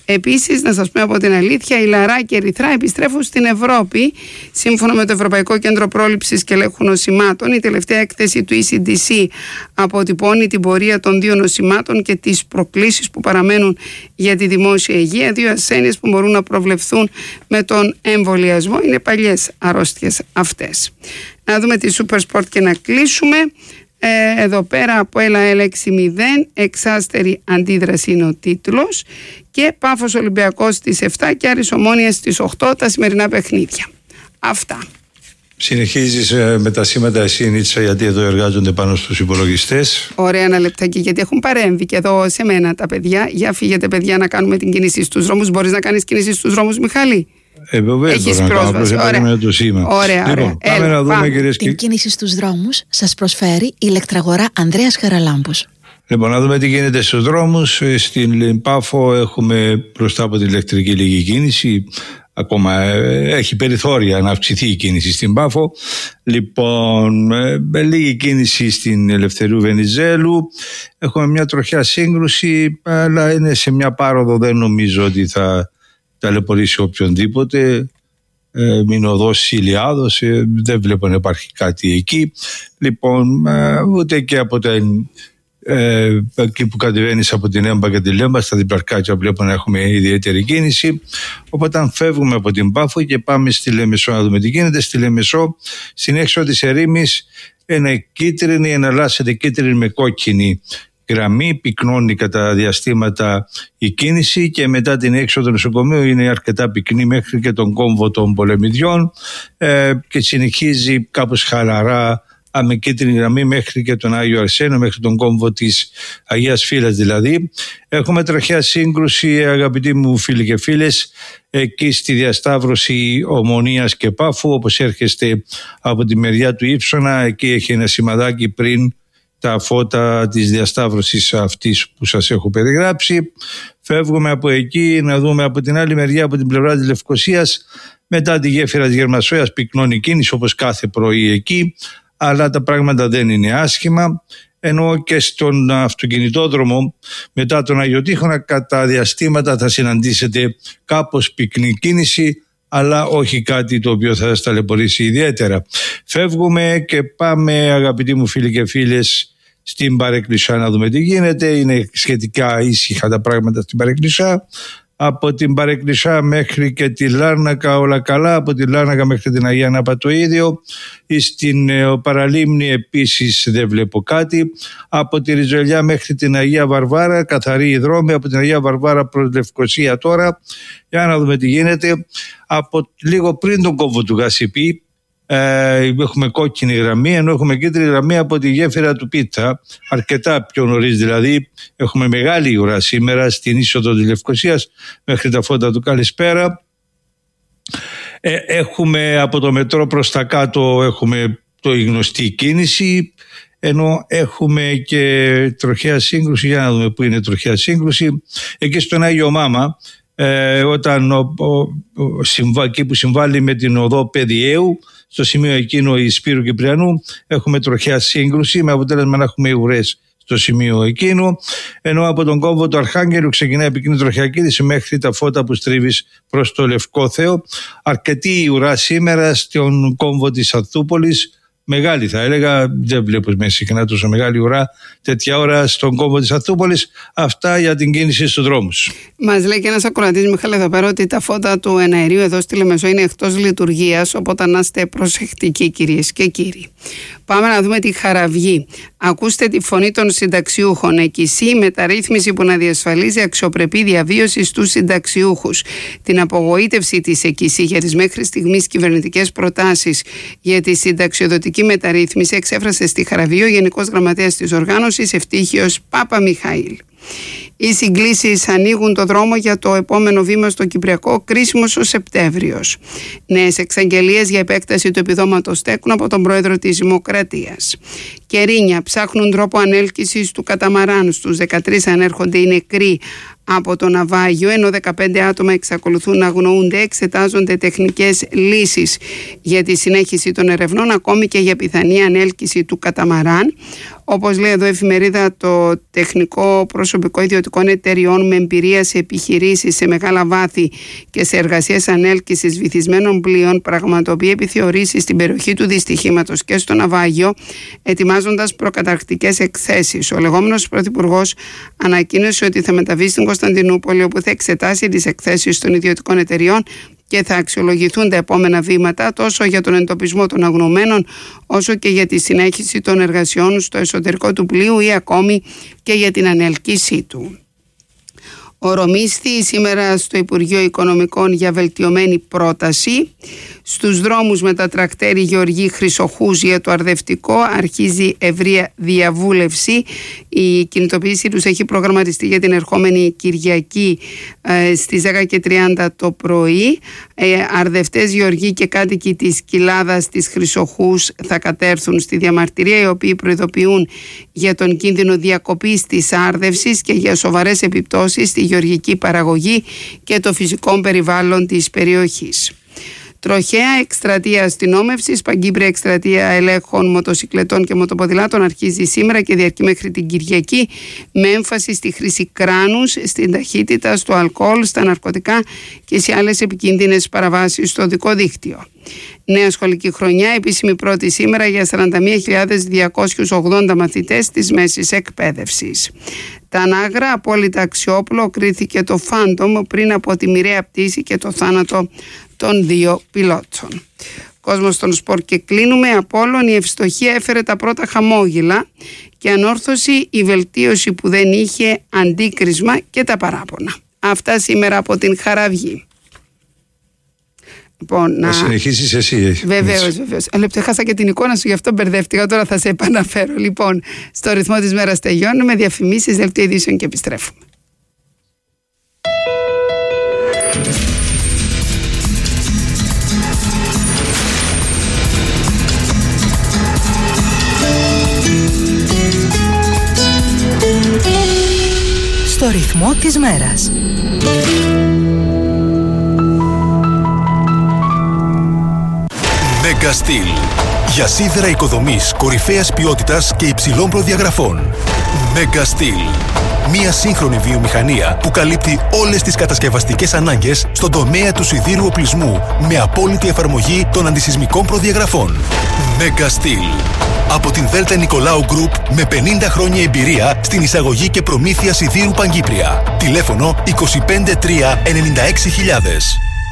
Επίσης, να σας πω από την αλήθεια, η Λαρά και η Ερυθρά επιστρέφουν στην Ευρώπη. Σύμφωνα με το Ευρωπαϊκό Κέντρο Πρόληψης και Ελέγχου Νοσημάτων, η τελευταία έκθεση του ι σι ντι σι αποτυπώνει την πορεία των δύο νοσημάτων και τις προκλήσεις που παραμένουν για τη δημόσια υγεία. Δύο ασθένειες που μπορούν να προβλεφθούν με τον εμβολιασμό. Είναι παλιές αρρώστιες αυτές. Να δούμε τη Super Sport και να κλείσουμε. Ε, εδώ πέρα από έλα έλα έξι μηδέν, εξάστερη αντίδραση είναι ο τίτλος, και Πάφος Ολυμπιακός στις επτά και Άρης Ομόνιας στις οκτώ τα σημερινά παιχνίδια. Αυτά. Συνεχίζεις ε, με τα σήματα εσύ, Νίτσα, γιατί εδώ εργάζονται πάνω στους υπολογιστές. Ωραία, ένα λεπτάκι, γιατί έχουν παρέμβει και εδώ σε μένα τα παιδιά. Για φύγετε, παιδιά, να κάνουμε την κίνηση στους δρόμους. Μπορείς να κάνεις κίνηση στους δρόμους, Μιχάλη? Ε, έχεις πρόσβαση. Ωραία. Το σήμα. Ωραία, λοιπόν, ωραία. Πάμε Έλα, να δούμε, πάμε. κυρίες και... Την κίνηση στους δρόμους σας προσφέρει η ηλεκτραγορά Ανδρέας Χαραλάμπους. Λοιπόν, να δούμε τι γίνεται στους δρόμους. Στην Πάφο έχουμε μπροστά από την ηλεκτρική λίγη κίνηση. Ακόμα έχει περιθώρια να αυξηθεί η κίνηση στην Πάφο. Λοιπόν, με λίγη κίνηση στην Ελευθερίου Βενιζέλου. Έχουμε μια τροχιά σύγκρουση, αλλά είναι σε μια πάροδο, δεν νομίζω ότι θα ταλαιπωρήσει οποιονδήποτε. Ε, Μηνοδός Ηλιάδος, ε, δεν βλέπω να υπάρχει κάτι εκεί. Λοιπόν, ε, ούτε και από τα ε, εκεί που κατεβαίνεις από την Έμπα και τη Λέμπα, στα διπλαρκάκια βλέπω να έχουμε ιδιαίτερη κίνηση. Οπότε αν φεύγουμε από την Πάφο και πάμε στη Λεμεσό να δούμε τι γίνεται. Στη Λεμεσό, στην έξοδο της Ερήμης, ένα κίτρινη, εναλλάσσεται κίτρινη με κόκκινη γραμμή, πυκνώνει κατά διαστήματα η κίνηση, και μετά την έξοδο του νοσοκομείου είναι αρκετά πυκνή μέχρι και τον κόμβο των Πολεμιδιών, ε, και συνεχίζει κάπως χαλαρά με κίτρινη γραμμή μέχρι και τον Άγιο Αρσένιο, μέχρι τον κόμβο της Αγίας Φύλας δηλαδή. Έχουμε τροχιά σύγκρουση, αγαπητοί μου φίλοι και φίλες, εκεί στη διασταύρωση Ομονίας και Πάφου, όπως έρχεστε από τη μεριά του Ύψωνα. Εκεί έχει ένα σημαδάκι πριν τα φώτα της διασταύρωσης αυτής που σας έχω περιγράψει. Φεύγουμε από εκεί να δούμε από την άλλη μεριά, από την πλευρά της Λευκωσίας, μετά τη γέφυρα της Γερμασόιας πυκνώνει κίνηση όπως κάθε πρωί εκεί, αλλά τα πράγματα δεν είναι άσχημα, ενώ και στον αυτοκινητόδρομο μετά τον Αγιοτείχονα κατά διαστήματα θα συναντήσετε κάπως πυκνή κίνηση, αλλά όχι κάτι το οποίο θα σας ταλαιπωρήσει ιδιαίτερα. Φεύγουμε και πάμε, αγαπητοί μου φίλοι και φίλες, στην Παρεκκλησιά να δούμε τι γίνεται. Είναι σχετικά ήσυχα τα πράγματα στην Παρεκκλησιά. Από την Παρεκκλησιά μέχρι και τη Λάρνακα όλα καλά, από τη Λάρνακα μέχρι την Αγία Νάπα το ίδιο. Στην ε, Παραλίμνη επίσης δεν βλέπω κάτι. Από τη Ριζολιά μέχρι την Αγία Βαρβάρα καθαρή η δρόμη, από την Αγία Βαρβάρα προς Λευκωσία τώρα. Για να δούμε τι γίνεται. Από λίγο πριν τον κόμβο του Γασιπί ε, έχουμε κόκκινη γραμμή, ενώ έχουμε κίτρινη γραμμή από τη γέφυρα του Πίτσα, αρκετά πιο νωρίς δηλαδή. Έχουμε μεγάλη ουρά σήμερα στην είσοδο της Λευκωσίας μέχρι τα φώτα του Καλησπέρα. Ε, έχουμε από το μετρό προς τα κάτω έχουμε το η γνωστή κίνηση, ενώ έχουμε και τροχαία σύγκρουση. Για να δούμε που είναι τροχαία σύγκρουση. Εκεί στον Άγιο Μάμα, ε, όταν ο, ο, ο, συμβα, εκεί που συμβάλλει με την οδό Παιδιαίου, στο σημείο εκείνο η Σπύρου Κυπριανού, έχουμε τροχαία σύγκρουση με αποτέλεσμα να έχουμε ουρές στο σημείο εκείνο, ενώ από τον κόμβο του Αρχάγγελου ξεκινάει πυκνή τροχαία κίνηση μέχρι τα φώτα που στρίβεις προς το Λευκό Θεό. Αρκετή η ουρά σήμερα στον κόμβο της Αθούπολης, μεγάλη θα έλεγα, δεν βλέπω με συχνά τόσο μεγάλη ουρά τέτοια ώρα στον κόμβο της Αθούπολης. Αυτά για την κίνηση στους δρόμους. Μας λέει και ένας ακροατής, Μιχάλη, εδώ πέρα, ότι τα φώτα του εναερίου εδώ στη Λεμεσό είναι εκτός λειτουργίας, οπότε να είστε προσεκτικοί, κυρίες και κύριοι. Πάμε να δούμε τη Χαραυγή. Ακούστε τη φωνή των συνταξιούχων. Εκκισή, μεταρρύθμιση που να διασφαλίζει αξιοπρεπή διαβίωση στους συνταξιούχους. Την απογοήτευση της Εκκισή για τις μέχρι στιγμής κυβερνητικές προτάσεις για τη συνταξιοδοτική μεταρρύθμιση εξέφρασε στη Χαραυγή ο Γενικός Γραμματέας της Οργάνωσης, Ευτύχιος Παπαμιχαήλ. Οι συγκλήσεις ανοίγουν το δρόμο για το επόμενο βήμα στο Κυπριακό, κρίσιμος ο Σεπτέμβριος. Νέες εξαγγελίες για επέκταση του επιδόματος στέκουν από τον πρόεδρο της Δημοκρατίας. Κερίνια ψάχνουν τρόπο ανέλκυσης του καταμαράν. Στους δεκατρείς ανέρχονται οι νεκροί από το ναυάγιο, ενώ δεκαπέντε άτομα εξακολουθούν να αγνοούνται. Εξετάζονται τεχνικές λύσεις για τη συνέχιση των ερευνών, ακόμη και για πιθανή ανέλκυση του καταμαράν. Όπως λέει εδώ η εφημερίδα, το τεχνικό προσωπικό ιδιωτικών εταιριών με εμπειρία σε επιχειρήσεις σε μεγάλα βάθη και σε εργασίες ανέλκυσης βυθισμένων πλοίων πραγματοποιεί επιθεωρήσεις στην περιοχή του δυστυχήματος και στο ναυάγιο, ετοιμάζοντας προκαταρκτικές εκθέσεις. Ο λεγόμενος πρωθυπουργός ανακοίνωσε ότι θα μεταβεί στην Κωνσταντινούπολη, όπου θα εξετάσει τις εκθέσεις των ιδιωτικών εταιριών και θα αξιολογηθούν τα επόμενα βήματα τόσο για τον εντοπισμό των αγνοωμένων όσο και για τη συνέχιση των εργασιών στο εσωτερικό του πλοίου ή ακόμη και για την ανελκύσή του. Ορομίσθη σήμερα στο Υπουργείο Οικονομικών για βελτιωμένη πρόταση. Στους δρόμους με τα τρακτέρι Γεωργή Χρυσοχούς για το αρδευτικό αρχίζει ευρεία διαβούλευση. Η κινητοποίησή τους έχει προγραμματιστεί για την ερχόμενη Κυριακή ε, στις δέκα και τριάντα το πρωί. Ε, αρδευτές Γεωργοί και κάτοικοι της κοιλάδας της Χρυσοχούς θα κατέρθουν στη διαμαρτυρία, οι οποίοι προειδοποιούν για τον κίνδυνο διακοπής της άρδευσης και για σοβαρές επιπτώσεις στη γεωργική παραγωγή και το φυσικό περιβάλλον της περιοχής. Τροχαία εκστρατεία αστυνόμευσης, παγκύπρια εκστρατεία ελέγχων μοτοσυκλετών και μοτοποδηλάτων αρχίζει σήμερα και διαρκεί μέχρι την Κυριακή, με έμφαση στη χρήση κράνους, στην ταχύτητα, στο αλκοόλ, στα ναρκωτικά και σε άλλες επικίνδυνες παραβάσεις στο οδικό δίκτυο. Νέα σχολική χρονιά, επίσημη πρώτη σήμερα για σαράντα μία χιλιάδες διακόσιους ογδόντα μαθητές της μέσης εκπαίδευσης. Τα Ανάγρα, απόλυτα αξιόπλο, κρίθηκε το Phantom πριν από τη μοιραία πτήση και το θάνατο των δύο πιλότων. Κόσμος των σπορ και κλείνουμε. Απόλλων, η ευστοχία έφερε τα πρώτα χαμόγελα και ανόρθωση η βελτίωση που δεν είχε, αντίκρισμα και τα παράπονα. Αυτά σήμερα από την Χαραυγή. Λοιπόν, να συνεχίσεις εσύ. Βεβαίως, βεβαίως. Λεπτό, χάσα και την εικόνα σου, γι' αυτό μπερδεύτηκα. Τώρα θα σε επαναφέρω. Λοιπόν, στο ρυθμό της μέρας τελειώνουμε. Διαφημίσεις, δελτίο ειδήσεων και επιστρέφουμε. Στο ρυθμό της μέρας. Mega Steel. Για σίδερα οικοδομής κορυφαίας ποιότητας και υψηλών προδιαγραφών. Mega Steel. Μια σύγχρονη βιομηχανία που καλύπτει όλες τις κατασκευαστικές ανάγκες στον τομέα του σιδήρου οπλισμού με απόλυτη εφαρμογή των αντισυσμικών προδιαγραφών. Mega Steel. Από την Δέλτα Νικολάου Group με πενήντα χρόνια εμπειρία στην εισαγωγή και προμήθεια σιδήρου Παγκύπρια. Τηλέφωνο είκοσι πέντε τρία ενενήντα έξι χιλιάδες.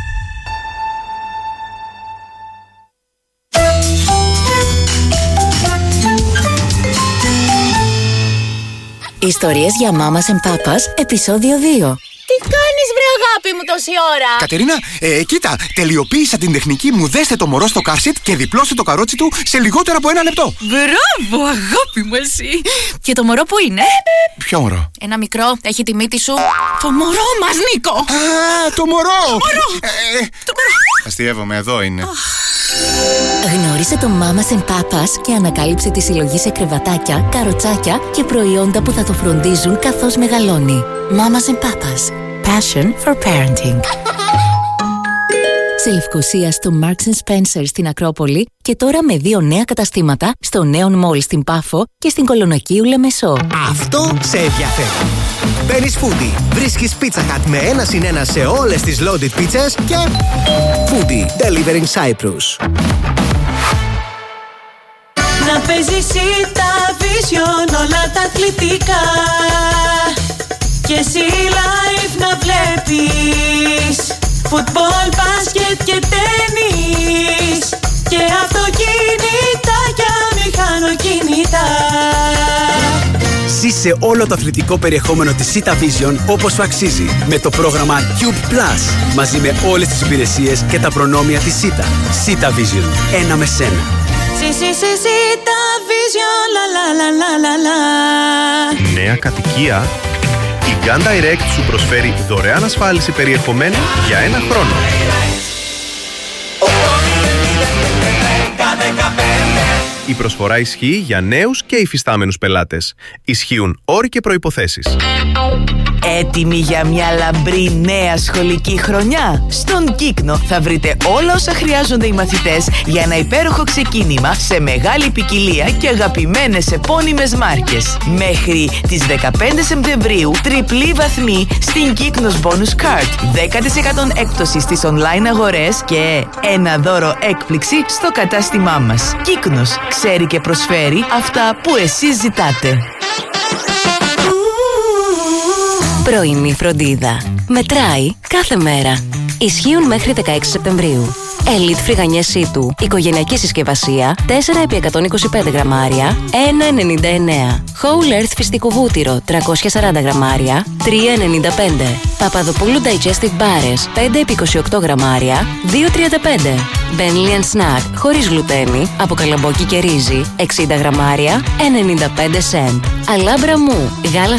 Ιστορίες για μάμας and papas, επεισόδιο δύο. Τι κάνεις βρε αγάπη μου τόση ώρα? Κατερίνα, ε, κοίτα, τελειοποίησα την τεχνική μου. Δέστε το μωρό στο car seat και διπλώστε το καρότσι του σε λιγότερο από ένα λεπτό. Μπράβο αγάπη μου εσύ. Και το μωρό που είναι? Ποιο μωρό? Ένα μικρό, έχει τη μύτη σου. Το μωρό μας, Νίκο. Α, το μωρό. Το μωρό. Ε, το μωρό. Αστειεύομαι, εδώ είναι. Γνώρισε το Mamas and Papas και ανακάλυψε τη συλλογή σε κρεβατάκια, καροτσάκια και προϊόντα που θα το φροντίζουν καθώς μεγαλώνει. Mamas and Papas. Passion for parenting. Σε Λευκοσία, στο Marks and Spencer στην Ακρόπολη και τώρα με δύο νέα καταστήματα στο Neon Mall στην Πάφο και στην Κολονακίου Λεμεσό. Αυτό σε ενδιαφέρει. Μπαίνεις Foodie. Βρίσκεις Pizza Hut με ένα συν ένα σε όλες τις loaded pizzas και Foodie Delivering Cyprus. Να παίζεις τα vision όλα τα αθλητικά και εσύ live να βλέπεις φουτμπολ, μπάσκετ και τένις και αυτοκίνητα και μηχανοκίνητα. Ζήσε όλο το αθλητικό περιεχόμενο της Sita Vision όπως σου αξίζει με το πρόγραμμα Cube Plus μαζί με όλες τις υπηρεσίες και τα προνόμια της Sita. Sita Vision. Ένα με σένα. Sita Vision. La la la la la la. Νέα κατοικία. Η Gun Direct σου προσφέρει δωρεάν ασφάλιση περιεχομένου για ένα χρόνο. Η προσφορά ισχύει για νέους και υφιστάμενους πελάτες. Ισχύουν όροι και προϋποθέσεις. Έτοιμοι για μια λαμπρή νέα σχολική χρονιά? Στον Κύκνο θα βρείτε όλα όσα χρειάζονται οι μαθητές για ένα υπέροχο ξεκίνημα σε μεγάλη ποικιλία και αγαπημένες επώνυμες μάρκες. Μέχρι τις δεκαπέντε Σεπτεμβρίου τριπλή βαθμή στην Κύκνος Bonus Card, δέκα τοις εκατό έκπτωση στις online αγορές και ένα δώρο έκπληξη στο κατάστημά μας. Κύκνος, ξέρει και προσφέρει αυτά που εσείς ζητάτε. Πρωινή φροντίδα. Μετράει κάθε μέρα. Ισχύουν μέχρι δεκαέξι Σεπτεμβρίου. Elite φρυγανιές Σίτου, οικογενειακή συσκευασία, τέσσερα επί εκατόν είκοσι πέντε γραμμάρια, ένα ενενήντα εννέα. Whole Earth φυστικό βούτυρο, τριακόσια σαράντα γραμμάρια, τρία ενενήντα πέντε. Παπαδοπούλου Digestive μπάρες, πέντε επί είκοσι οκτώ γραμμάρια, δύο τριάντα πέντε. Bentley Snack, χωρίς γλουτένι, από καλαμπόκι και ρύζι, εξήντα γραμμάρια, ενενήντα πέντε σεντ. Αλάμπρα μου, γάλα